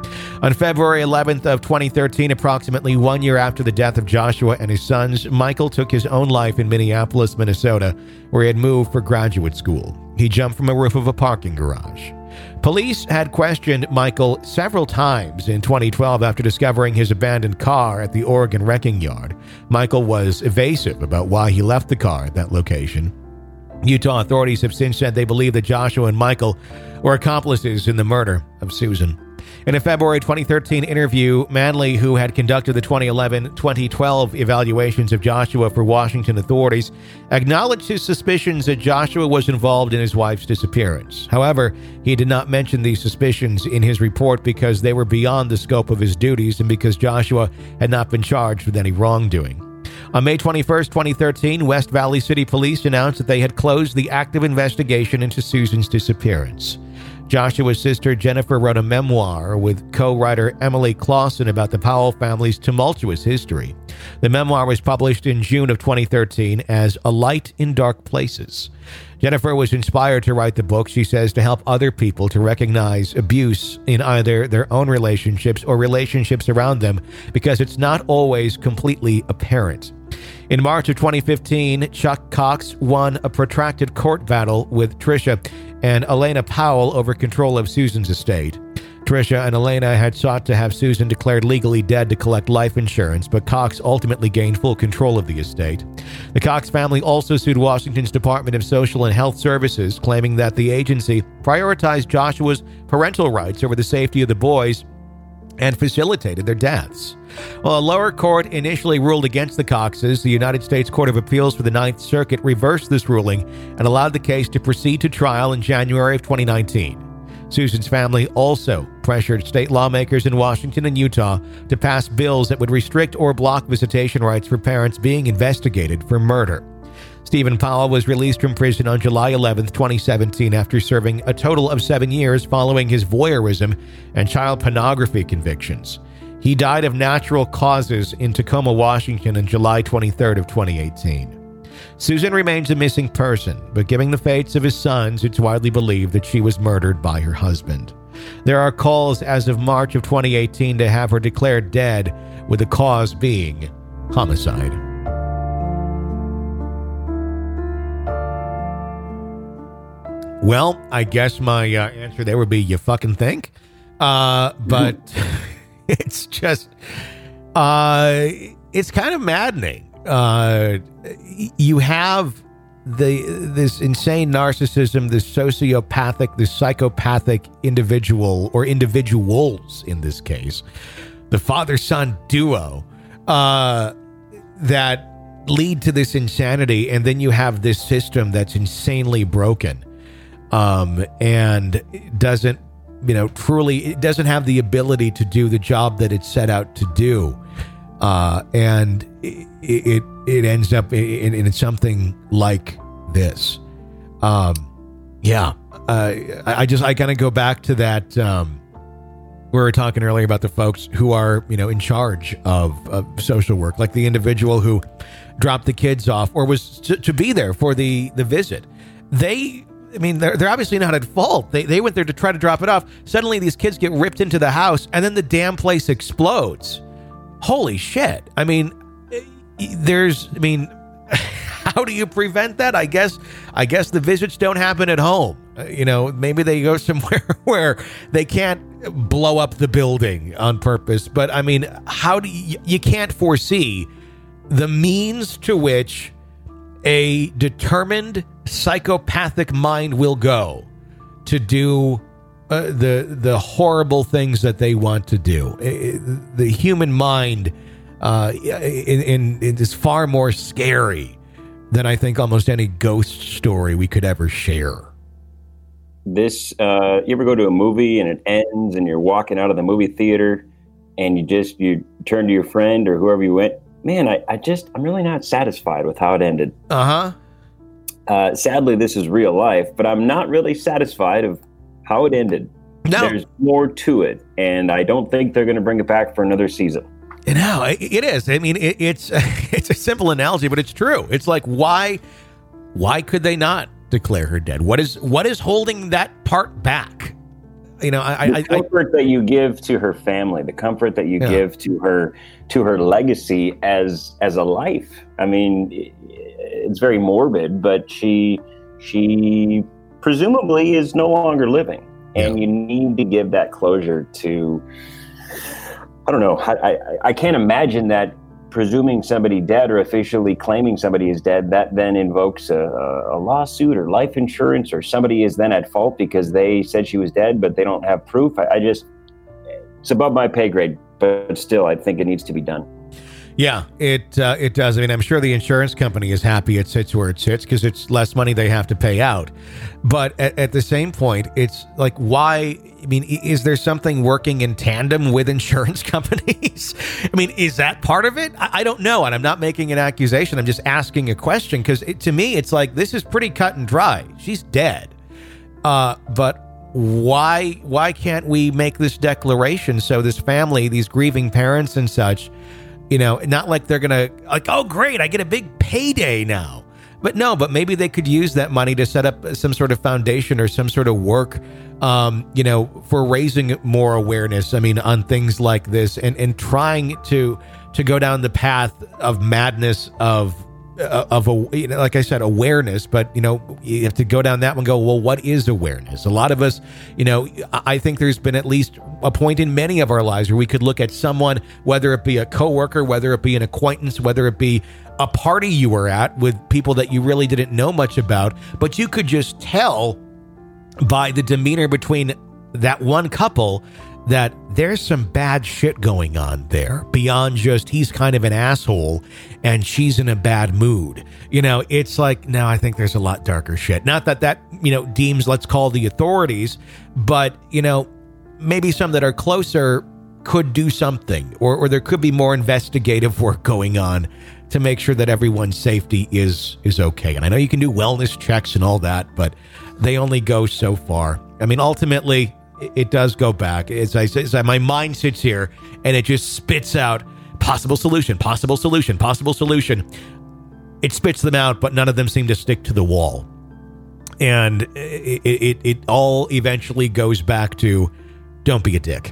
On February eleventh of twenty thirteen, approximately one year after the death of Joshua and his sons, Michael took his own life in Minneapolis, Minnesota, where he had moved for graduate school. He jumped from a roof of a parking garage. Police had questioned Michael several times in twenty twelve after discovering his abandoned car at the Oregon wrecking yard. Michael was evasive about why he left the car at that location. Utah authorities have since said they believe that Joshua and Michael were accomplices in the murder of Susan. In a February twenty thirteen interview, Manley, who had conducted the twenty eleven twenty twelve evaluations of Joshua for Washington authorities, acknowledged his suspicions that Joshua was involved in his wife's disappearance. However, he did not mention these suspicions in his report because they were beyond the scope of his duties and because Joshua had not been charged with any wrongdoing. On May twenty-first, twenty thirteen, West Valley City Police announced that they had closed the active investigation into Susan's disappearance. Joshua's sister Jennifer wrote a memoir with co-writer Emily Clausen about the Powell family's tumultuous history. The memoir was published in June of twenty thirteen as A Light in Dark Places. Jennifer was inspired to write the book, she says, to help other people to recognize abuse in either their own relationships or relationships around them because it's not always completely apparent. In March of twenty fifteen, Chuck Cox won a protracted court battle with Tricia and Elena Powell over control of Susan's estate. Tricia and Elena had sought to have Susan declared legally dead to collect life insurance, but Cox ultimately gained full control of the estate. The Cox family also sued Washington's Department of Social and Health Services, claiming that the agency prioritized Joshua's parental rights over the safety of the boys and facilitated their deaths. While a lower court initially ruled against the Coxes, the United States Court of Appeals for the Ninth Circuit reversed this ruling and allowed the case to proceed to trial in January of twenty nineteen. Susan's family also pressured state lawmakers in Washington and Utah to pass bills that would restrict or block visitation rights for parents being investigated for murder. Stephen Powell was released from prison on July eleventh, twenty seventeen, after serving a total of seven years following his voyeurism and child pornography convictions. He died of natural causes in Tacoma, Washington on July twenty-third of twenty eighteen. Susan remains a missing person, but given the fates of his sons, it's widely believed that she was murdered by her husband. There are calls as of March of twenty eighteen to have her declared dead, with the cause being homicide. Well, I guess my uh, answer there would be you fucking think. Uh, but it's just, uh, it's kind of maddening. Uh, you have the this insane narcissism, this sociopathic, this psychopathic individual, or individuals in this case, the father-son duo, uh, that lead to this insanity. And then you have this system that's insanely broken. Um, and it doesn't, you know, truly, it doesn't have the ability to do the job that it's set out to do. Uh, and it, it, it ends up in, in something like this. Um, yeah. Uh, I, I just, I kind of go back to that. Um, we were talking earlier about the folks who are, you know, in charge of, of social work, like the individual who dropped the kids off or was to, to be there for the, the visit. They, I mean, they're, they're obviously not at fault. They they went there to try to drop it off. Suddenly, these kids get ripped into the house, and then the damn place explodes. Holy shit. I mean, there's, I mean, how do you prevent that? I guess, I guess the visits don't happen at home. Uh, you know, maybe they go somewhere where they can't blow up the building on purpose. But I mean, how do you, you can't foresee the means to which a determined psychopathic mind will go to do uh, the the horrible things that they want to do. It, it, the human mind uh, in, in, in is far more scary than I think almost any ghost story we could ever share. This, uh, you ever go to a movie and it ends and you're walking out of the movie theater and you just, you turn to your friend or whoever you went, man, I, I just, I'm really not satisfied with how it ended. Uh-huh. Uh, sadly, this is real life, but I'm not really satisfied of how it ended. No. There's more to it, and I don't think they're going to bring it back for another season. No, it is. I mean, it, it's it's a simple analogy, but it's true. It's like, why why could they not declare her dead? What is what is holding that part back? you know, I, the I, comfort I, that you give to her family, the comfort that you yeah. give to her, to her legacy as as a life. I mean, it's very morbid, but she she presumably is no longer living, and yeah. you need to give that closure to. I don't know. I, I I can't imagine that. Presuming somebody dead or officially claiming somebody is dead, that then invokes a, a lawsuit or life insurance, or somebody is then at fault because they said she was dead, but they don't have proof. I, I just, it's above my pay grade, but still, I think it needs to be done. Yeah, it uh, it does. I mean, I'm sure the insurance company is happy it sits where it sits because it's less money they have to pay out. But at, at the same point, it's like, why? I mean, is there something working in tandem with insurance companies? I mean, is that part of it? I, I don't know. And I'm not making an accusation. I'm just asking a question because to me, it's like, this is pretty cut and dry. She's dead. Uh, but why why can't we make this declaration so this family, these grieving parents and such, you know, not like they're going to like, oh, great, I get a big payday now. But no, but maybe they could use that money to set up some sort of foundation or some sort of work, um, you know, for raising more awareness. I mean, on things like this and, and trying to to go down the path of madness of uh, of a, you know, like I said, awareness. But, you know, you have to go down that one and go, well, what is awareness? A lot of us, you know, I think there's been at least a point in many of our lives where we could look at someone, whether it be a coworker, whether it be an acquaintance, whether it be a party you were at with people that you really didn't know much about, but you could just tell by the demeanor between that one couple that there's some bad shit going on there beyond just he's kind of an asshole and she's in a bad mood. You know, it's like, no, I think there's a lot darker shit. Not that that, you know, deems let's call the authorities, but, you know, maybe some that are closer could do something, or, or there could be more investigative work going on to make sure that everyone's safety is is okay. And I know you can do wellness checks and all that, but they only go so far. I mean, ultimately, it does go back. As I say, my mind sits here and it just spits out possible solution, possible solution, possible solution. It spits them out, but none of them seem to stick to the wall. And it it, it all eventually goes back to don't be a dick.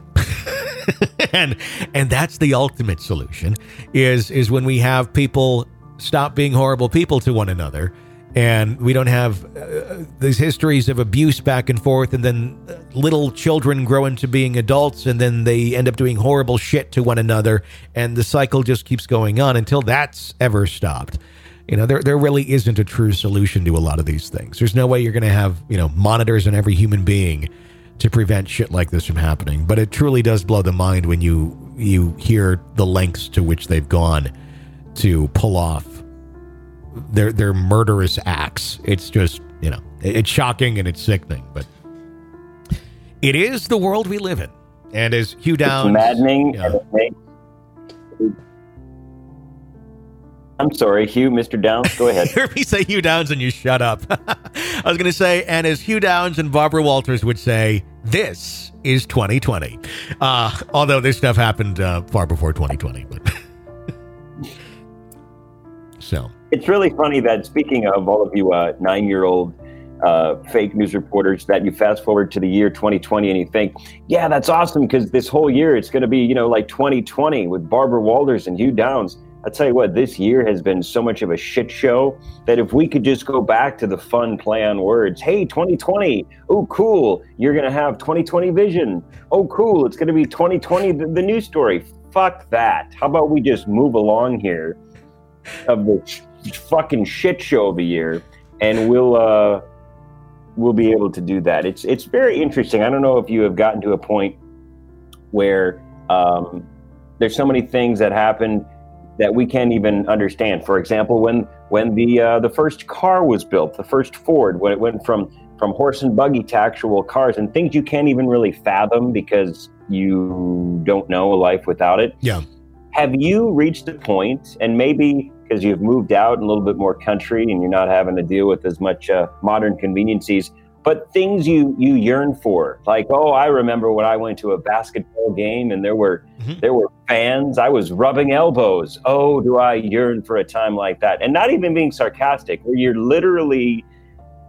and and that's the ultimate solution is is when we have people stop being horrible people to one another, and we don't have uh, these histories of abuse back and forth, and then little children grow into being adults, and then they end up doing horrible shit to one another, and the cycle just keeps going on until that's ever stopped. You know, there there really isn't a true solution to a lot of these things. There's no way you're going to have, you know, monitors on every human being to prevent shit like this from happening. But it truly does blow the mind when you you hear the lengths to which they've gone to pull off their their murderous acts. It's just, you know, it's shocking and it's sickening, but it is the world we live in. And as Hugh Downs, it's maddening. Yeah. I'm sorry, Hugh, Mister Downs, go ahead. You heard me say Hugh Downs and you shut up. I was going to say, and as Hugh Downs and Barbara Walters would say, this is twenty twenty. Uh, although this stuff happened uh, far before twenty twenty. But so it's really funny that, speaking of all of you uh, nine-year-old uh, fake news reporters, that you fast forward to the year twenty twenty and you think, yeah, that's awesome because this whole year it's going to be, you know, like twenty twenty with Barbara Walters and Hugh Downs. I'll tell you what, this year has been so much of a shit show that if we could just go back to the fun play on words, hey, twenty twenty, oh, cool, you're going to have twenty twenty vision. Oh, cool, it's going to be twenty twenty, the, the news story. Fuck that. How about we just move along here of the sh- fucking shit show of a year, and we'll uh, we'll be able to do that. It's, it's very interesting. I don't know if you have gotten to a point where um, there's so many things that happened that we can't even understand. For example, when when the uh, the first car was built, the first Ford, when it went from from horse and buggy to actual cars, and things you can't even really fathom because you don't know a life without it. Yeah. Have you reached a point, and maybe because you've moved out in a little bit more country and you're not having to deal with as much uh, modern conveniencies, but things you you yearn for, like, oh, I remember when I went to a basketball game and there were mm-hmm. there were fans. I was rubbing elbows. Oh, do I yearn for a time like that? And not even being sarcastic, where you're literally,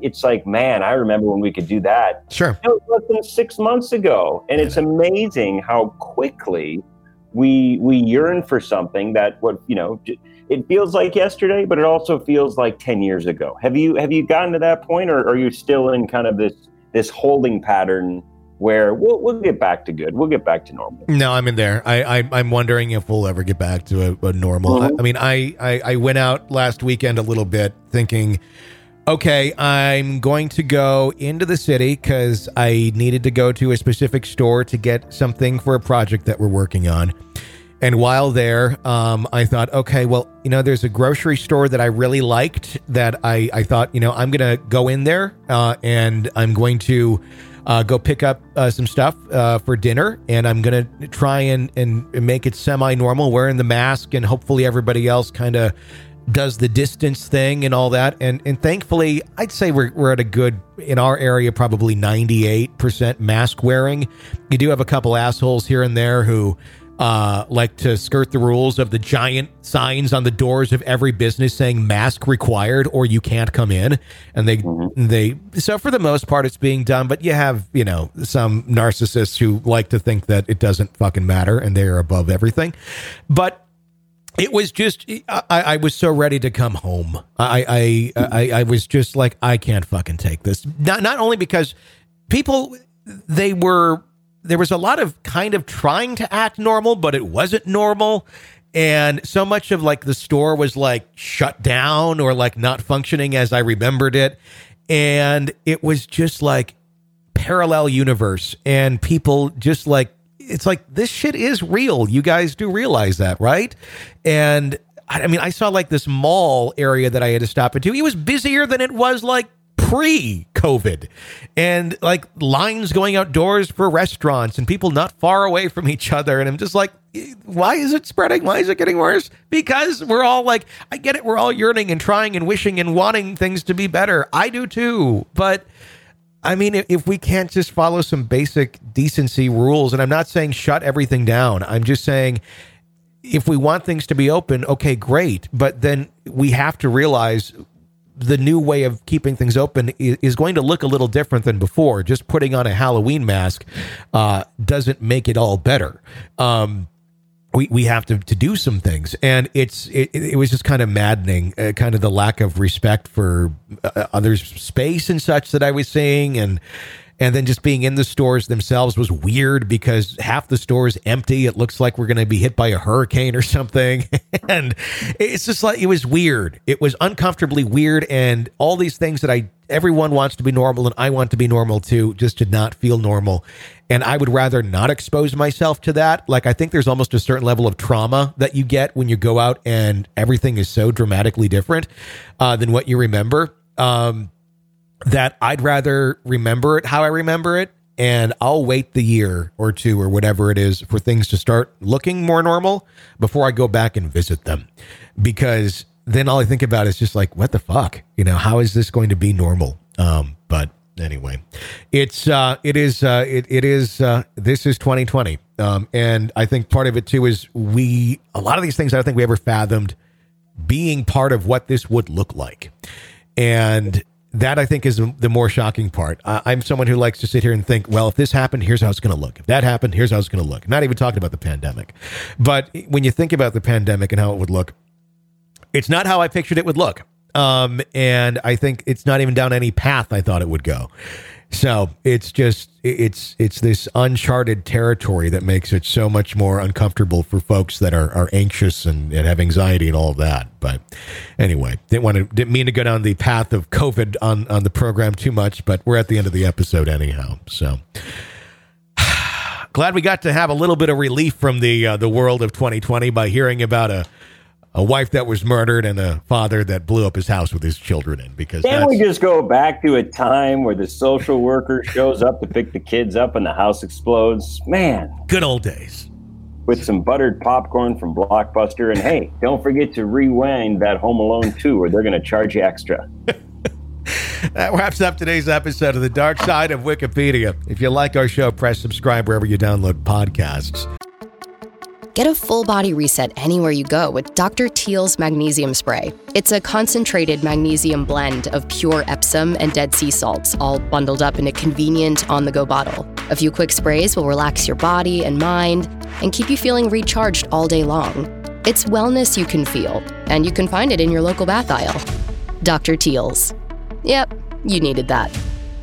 it's like, man, I remember when we could do that. Sure. It was less than six months ago. And it's amazing how quickly we we yearn for something that, what, you know, it feels like yesterday, but it also feels like ten years ago. Have you have you gotten to that point, or are you still in kind of this this holding pattern where we'll we'll get back to good, we'll get back to normal? No, I'm in there. I, I I'm wondering if we'll ever get back to a, a normal. Mm-hmm. I, I mean, I, I I went out last weekend a little bit thinking, okay, I'm going to go into the city because I needed to go to a specific store to get something for a project that we're working on. And while there, um, I thought, okay, well, you know, there's a grocery store that I really liked that I, I thought, you know, I'm going to go in there uh, and I'm going to uh, go pick up uh, some stuff uh, for dinner. And I'm going to try and, and make it semi-normal, wearing the mask, and hopefully everybody else kind of does the distance thing and all that. And and thankfully, I'd say we're we're at a good, in our area, probably ninety-eight percent mask wearing. You do have a couple assholes here and there who uh, like to skirt the rules of the giant signs on the doors of every business saying mask required or you can't come in. And they, mm-hmm. they, so for the most part, it's being done. But you have, you know, some narcissists who like to think that it doesn't fucking matter and they're above everything. But it was just, I, I was so ready to come home. I, I, I, I was just like, I can't fucking take this. Not, not only because people, they were, there was a lot of kind of trying to act normal, but it wasn't normal. And so much of like the store was like shut down or like not functioning as I remembered it. And it was just like parallel universe, and people just like, it's like, this shit is real. You guys do realize that, right? And I mean, I saw like this mall area that I had to stop into. It was busier than it was like pre-COVID, and like lines going outdoors for restaurants and people not far away from each other. And I'm just like, why is it spreading? Why is it getting worse? Because we're all like, I get it. We're all yearning and trying and wishing and wanting things to be better. I do too. But I mean, if we can't just follow some basic decency rules, and I'm not saying shut everything down. I'm just saying if we want things to be open, okay, great. But then we have to realize the new way of keeping things open is going to look a little different than before. Just putting on a Halloween mask uh, doesn't make it all better. Um, we we have to, to do some things. And it's it, it was just kind of maddening, uh, kind of the lack of respect for uh, others' space and such that I was seeing. And And then just being in the stores themselves was weird because half the store is empty. It looks like we're going to be hit by a hurricane or something. And it's just like, it was weird. It was uncomfortably weird. And all these things that I, everyone wants to be normal and I want to be normal too, just did not feel normal. And I would rather not expose myself to that. Like, I think there's almost a certain level of trauma that you get when you go out and everything is so dramatically different uh, than what you remember. Um, that I'd rather remember it how I remember it, and I'll wait the year or two or whatever it is for things to start looking more normal before I go back and visit them. Because then all I think about is just like, what the fuck? You know, how is this going to be normal? Um, but anyway, it's, uh, it is, uh, it, it is, uh, this is twenty twenty. Um, and I think part of it too is we, a lot of these things I don't think we ever fathomed being part of what this would look like. And that, I think, is the more shocking part. Uh, I'm someone who likes to sit here and think, well, if this happened, here's how it's going to look. If that happened, here's how it's going to look. I'm not even talking about the pandemic. But when you think about the pandemic and how it would look, it's not how I pictured it would look. Um, and I think it's not even down any path I thought it would go. So it's just, it's it's this uncharted territory that makes it so much more uncomfortable for folks that are, are anxious and, and have anxiety and all of that. But anyway, didn't want to, didn't mean to go down the path of COVID on, on the program too much, but we're at the end of the episode anyhow. So glad we got to have a little bit of relief from the uh, the world of twenty twenty by hearing about a a wife that was murdered and a father that blew up his house with his children in. Because can't we just go back to a time where the social worker shows up to pick the kids up and the house explodes? Man, good old days. With some buttered popcorn from Blockbuster. And hey, don't forget to rewind that Home Alone two, or they're going to charge you extra. That wraps up today's episode of The Dark Side of Wikipedia. If you like our show, press subscribe wherever you download podcasts. Get a full body reset anywhere you go with Doctor Teal's Magnesium Spray. It's a concentrated magnesium blend of pure Epsom and Dead Sea salts, all bundled up in a convenient on-the-go bottle. A few quick sprays will relax your body and mind and keep you feeling recharged all day long. It's wellness you can feel, and you can find it in your local bath aisle. Doctor Teal's. Yep, you needed that.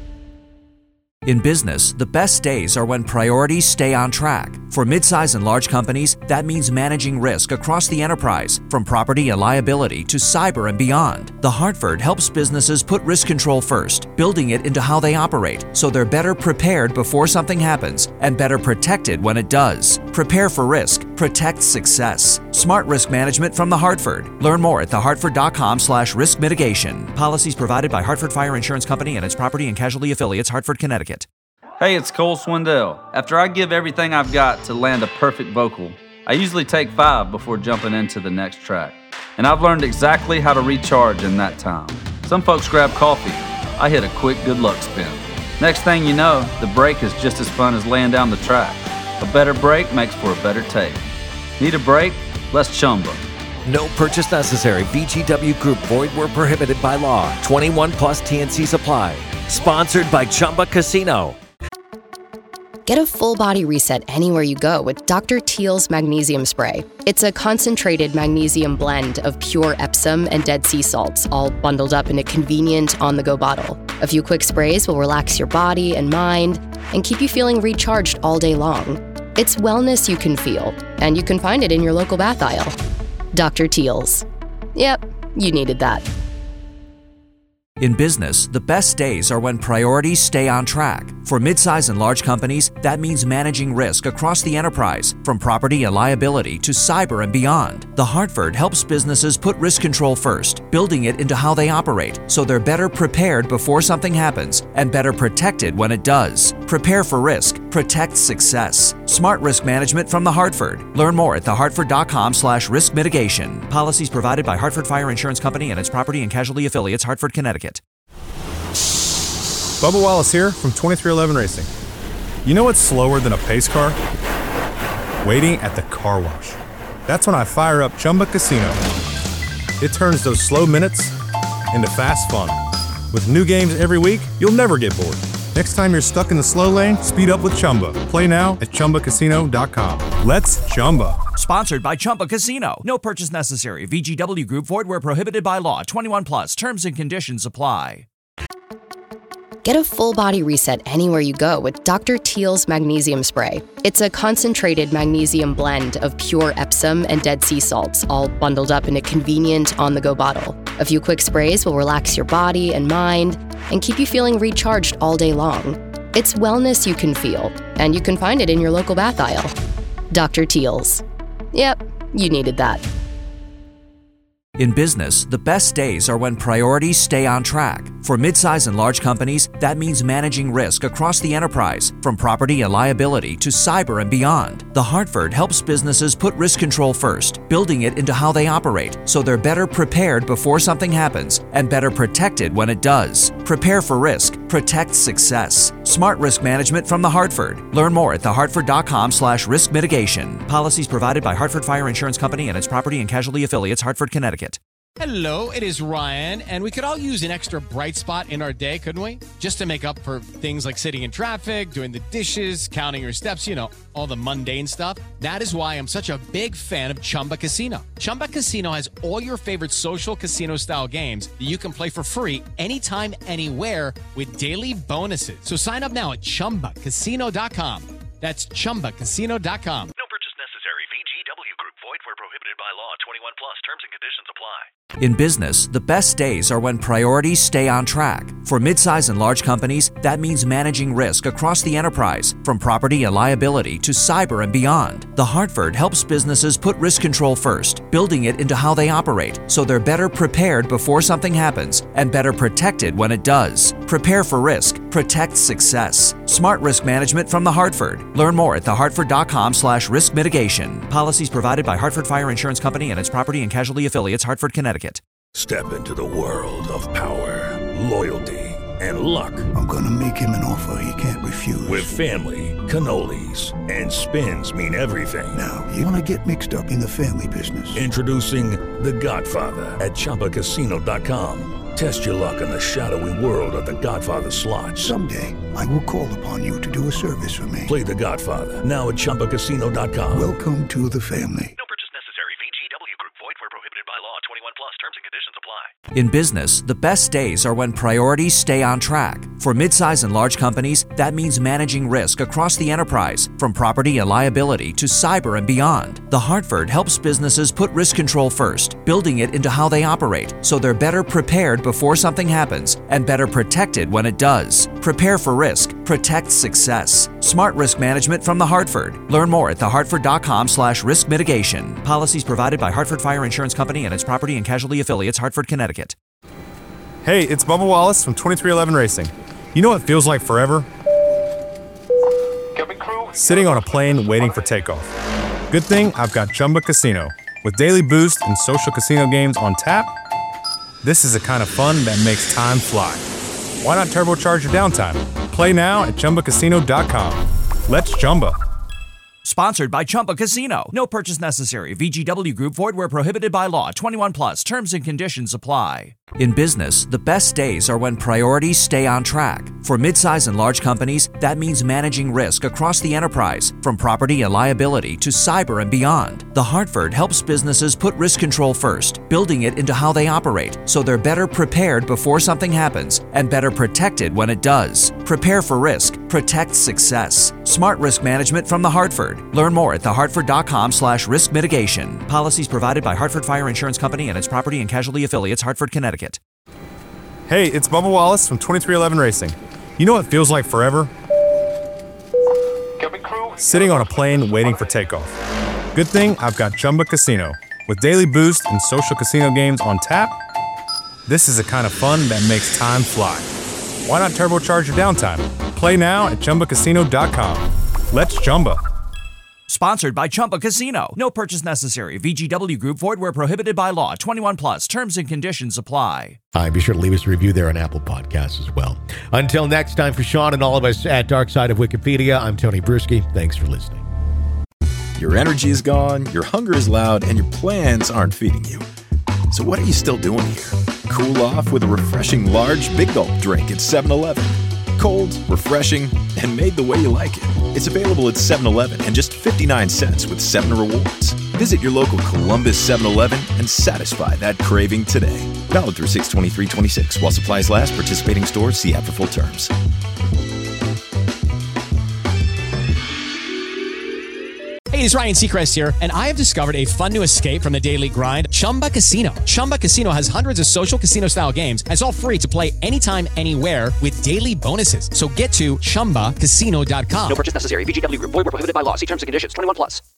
In business, the best days are when priorities stay on track. For midsize and large companies, that means managing risk across the enterprise, from property and liability to cyber and beyond. The Hartford helps businesses put risk control first, building it into how they operate, so they're better prepared before something happens and better protected when it does. Prepare for risk. Protect success. Smart risk management from The Hartford. Learn more at the hartford dot com slash risk mitigation. Policies provided by Hartford Fire Insurance Company and its property and casualty affiliates, Hartford, Connecticut. Hey, it's Cole Swindell. After I give everything I've got to land a perfect vocal, I usually take five before jumping into the next track. And I've learned exactly how to recharge in that time. Some folks grab coffee. I hit a quick good luck spin. Next thing you know, the break is just as fun as laying down the track. A better break makes for a better take. Need a break? Let's Chumba. No purchase necessary. V G W Group. Void where prohibited by law. twenty-one plus T N Cs apply. Sponsored by Chumba Casino. Get a full body reset anywhere you go with Doctor Teal's Magnesium Spray. It's a concentrated magnesium blend of pure Epsom and Dead Sea salts, all bundled up in a convenient on-the-go bottle. A few quick sprays will relax your body and mind and keep you feeling recharged all day long. It's wellness you can feel, and you can find it in your local bath aisle. Doctor Teal's. Yep, you needed that. In business, the best days are when priorities stay on track. For midsize and large companies, that means managing risk across the enterprise, from property and liability to cyber and beyond. The Hartford helps businesses put risk control first, building it into how they operate, so they're better prepared before something happens and better protected when it does. Prepare for risk. Protect success. Smart risk management from The Hartford. Learn more at the hartford dot com slash risk mitigation. Policies provided by Hartford Fire Insurance Company and its property and casualty affiliates, Hartford, Connecticut. Bubba Wallace here from twenty-three eleven Racing. You know what's slower than a pace car? Waiting at the car wash. That's when I fire up Chumba Casino. It turns those slow minutes into fast fun. With new games every week, you'll never get bored. Next time you're stuck in the slow lane, speed up with Chumba. Play now at chumba casino dot com. Let's Chumba. Sponsored by Chumba Casino. No purchase necessary. V G W Group. Void where prohibited by law. twenty-one plus. Terms and conditions apply. Get a full body reset anywhere you go with Doctor Teal's Magnesium Spray. It's a concentrated magnesium blend of pure Epsom and Dead Sea salts, all bundled up in a convenient on-the-go bottle. A few quick sprays will relax your body and mind and keep you feeling recharged all day long. It's wellness you can feel, and you can find it in your local bath aisle. Doctor Teal's. Yep, you needed that. In business, the best days are when priorities stay on track. For midsize and large companies, that means managing risk across the enterprise, from property and liability to cyber and beyond. The Hartford helps businesses put risk control first, building it into how they operate, so they're better prepared before something happens and better protected when it does. Prepare for risk. Protect success. Smart risk management from The Hartford. Learn more at the hartford dot com slash risk mitigation. Policies provided by Hartford Fire Insurance Company and its property and casualty affiliates, Hartford, Connecticut. Hello, it is Ryan, and we could all use an extra bright spot in our day, couldn't we? Just to make up for things like sitting in traffic, doing the dishes, counting your steps, you know, all the mundane stuff. That is why I'm such a big fan of Chumba Casino. Chumba Casino has all your favorite social casino-style games that you can play for free anytime, anywhere with daily bonuses. So sign up now at chumba casino dot com. That's chumba casino dot com. No purchase necessary. V G W Group. Void where prohibited by law. twenty-one plus. Terms and conditions apply. In business, the best days are when priorities stay on track. For midsize and large companies, that means managing risk across the enterprise, from property and liability to cyber and beyond. The Hartford helps businesses put risk control first, building it into how they operate, so they're better prepared before something happens and better protected when it does. Prepare for risk. Protect success. Smart risk management from The Hartford. Learn more at the hartford dot com slash risk mitigation. Policies provided by Hartford Fire Insurance Company and its property and casualty affiliates, Hartford, Connecticut. Step into the world of power, loyalty, and luck. I'm gonna make him an offer he can't refuse. With family, cannolis, and spins mean everything. Now, you wanna get mixed up in the family business. Introducing The Godfather at Chumba Casino dot com. Test your luck in the shadowy world of The Godfather slot. Someday, I will call upon you to do a service for me. Play The Godfather now at Chumba Casino dot com. Welcome to the family. No purchase necessary. V G W Group. Void where prohibited by law. twenty-one plus. Terms and conditions apply. In business, the best days are when priorities stay on track. For midsize and large companies, that means managing risk across the enterprise, from property and liability to cyber and beyond. The Hartford helps businesses put risk control first, building it into how they operate so they're better prepared before something happens and better protected when it does. Prepare for risk. Protect success. Smart risk management from The Hartford. Learn more at the hartford dot com slash risk mitigation. Policies provided by Hartford Fire Insurance Company and its property and casualty affiliates, Hartford, Connecticut. Hey, it's Bubba Wallace from twenty-three eleven Racing. You know what it feels like forever? Sitting on a plane waiting for takeoff. Good thing I've got Chumba Casino. With daily boost and social casino games on tap, this is the kind of fun that makes time fly. Why not turbocharge your downtime? Play now at Chumba Casino dot com. Let's Chumba. Sponsored by Chumba Casino. No purchase necessary. V G W Group. Void where prohibited by law. twenty-one plus. Terms and conditions apply. In business, the best days are when priorities stay on track. For midsize and large companies, that means managing risk across the enterprise, from property and liability to cyber and beyond. The Hartford helps businesses put risk control first, building it into how they operate so they're better prepared before something happens and better protected when it does. Prepare for risk. Protect success. Smart risk management from The Hartford. Learn more at the hartford dot com slash risk mitigation. Policies provided by Hartford Fire Insurance Company and its property and casualty affiliates, Hartford, Connecticut. Hey, it's Bubba Wallace from twenty-three eleven Racing. You know what it feels like forever? Sitting on a plane waiting for takeoff. Good thing I've got Chumba Casino. With daily boost and social casino games on tap, this is the kind of fun that makes time fly. Why not turbocharge your downtime? Play now at Chumba Casino dot com. Let's Chumba. Sponsored by Chumba Casino. No purchase necessary. V G W Group. Void where prohibited by law. twenty-one plus. Terms and conditions apply. All right, be sure to leave us a review there on Apple Podcasts as well. Until next time, for Sean and all of us at Dark Side of Wikipedia, I'm Tony Bruschi. Thanks for listening. Your energy is gone, your hunger is loud, and your plans aren't feeding you. So what are you still doing here? Cool off with a refreshing large Big Gulp drink at seven eleven. Cold, refreshing, and made the way you like it. It's available at seven eleven and just fifty-nine cents with seven rewards. Visit your local Columbus seven eleven and satisfy that craving today. Valid through six twenty-three twenty-six. While supplies last, participating stores, see app for full terms. Hey, it's Ryan Seacrest here, and I have discovered a fun new escape from the daily grind, Chumba Casino. Chumba Casino has hundreds of social casino-style games, and it's all free to play anytime, anywhere with daily bonuses. So get to Chumba Casino dot com. No purchase necessary. V G W Group. Void where prohibited by law. See terms and conditions. twenty-one plus.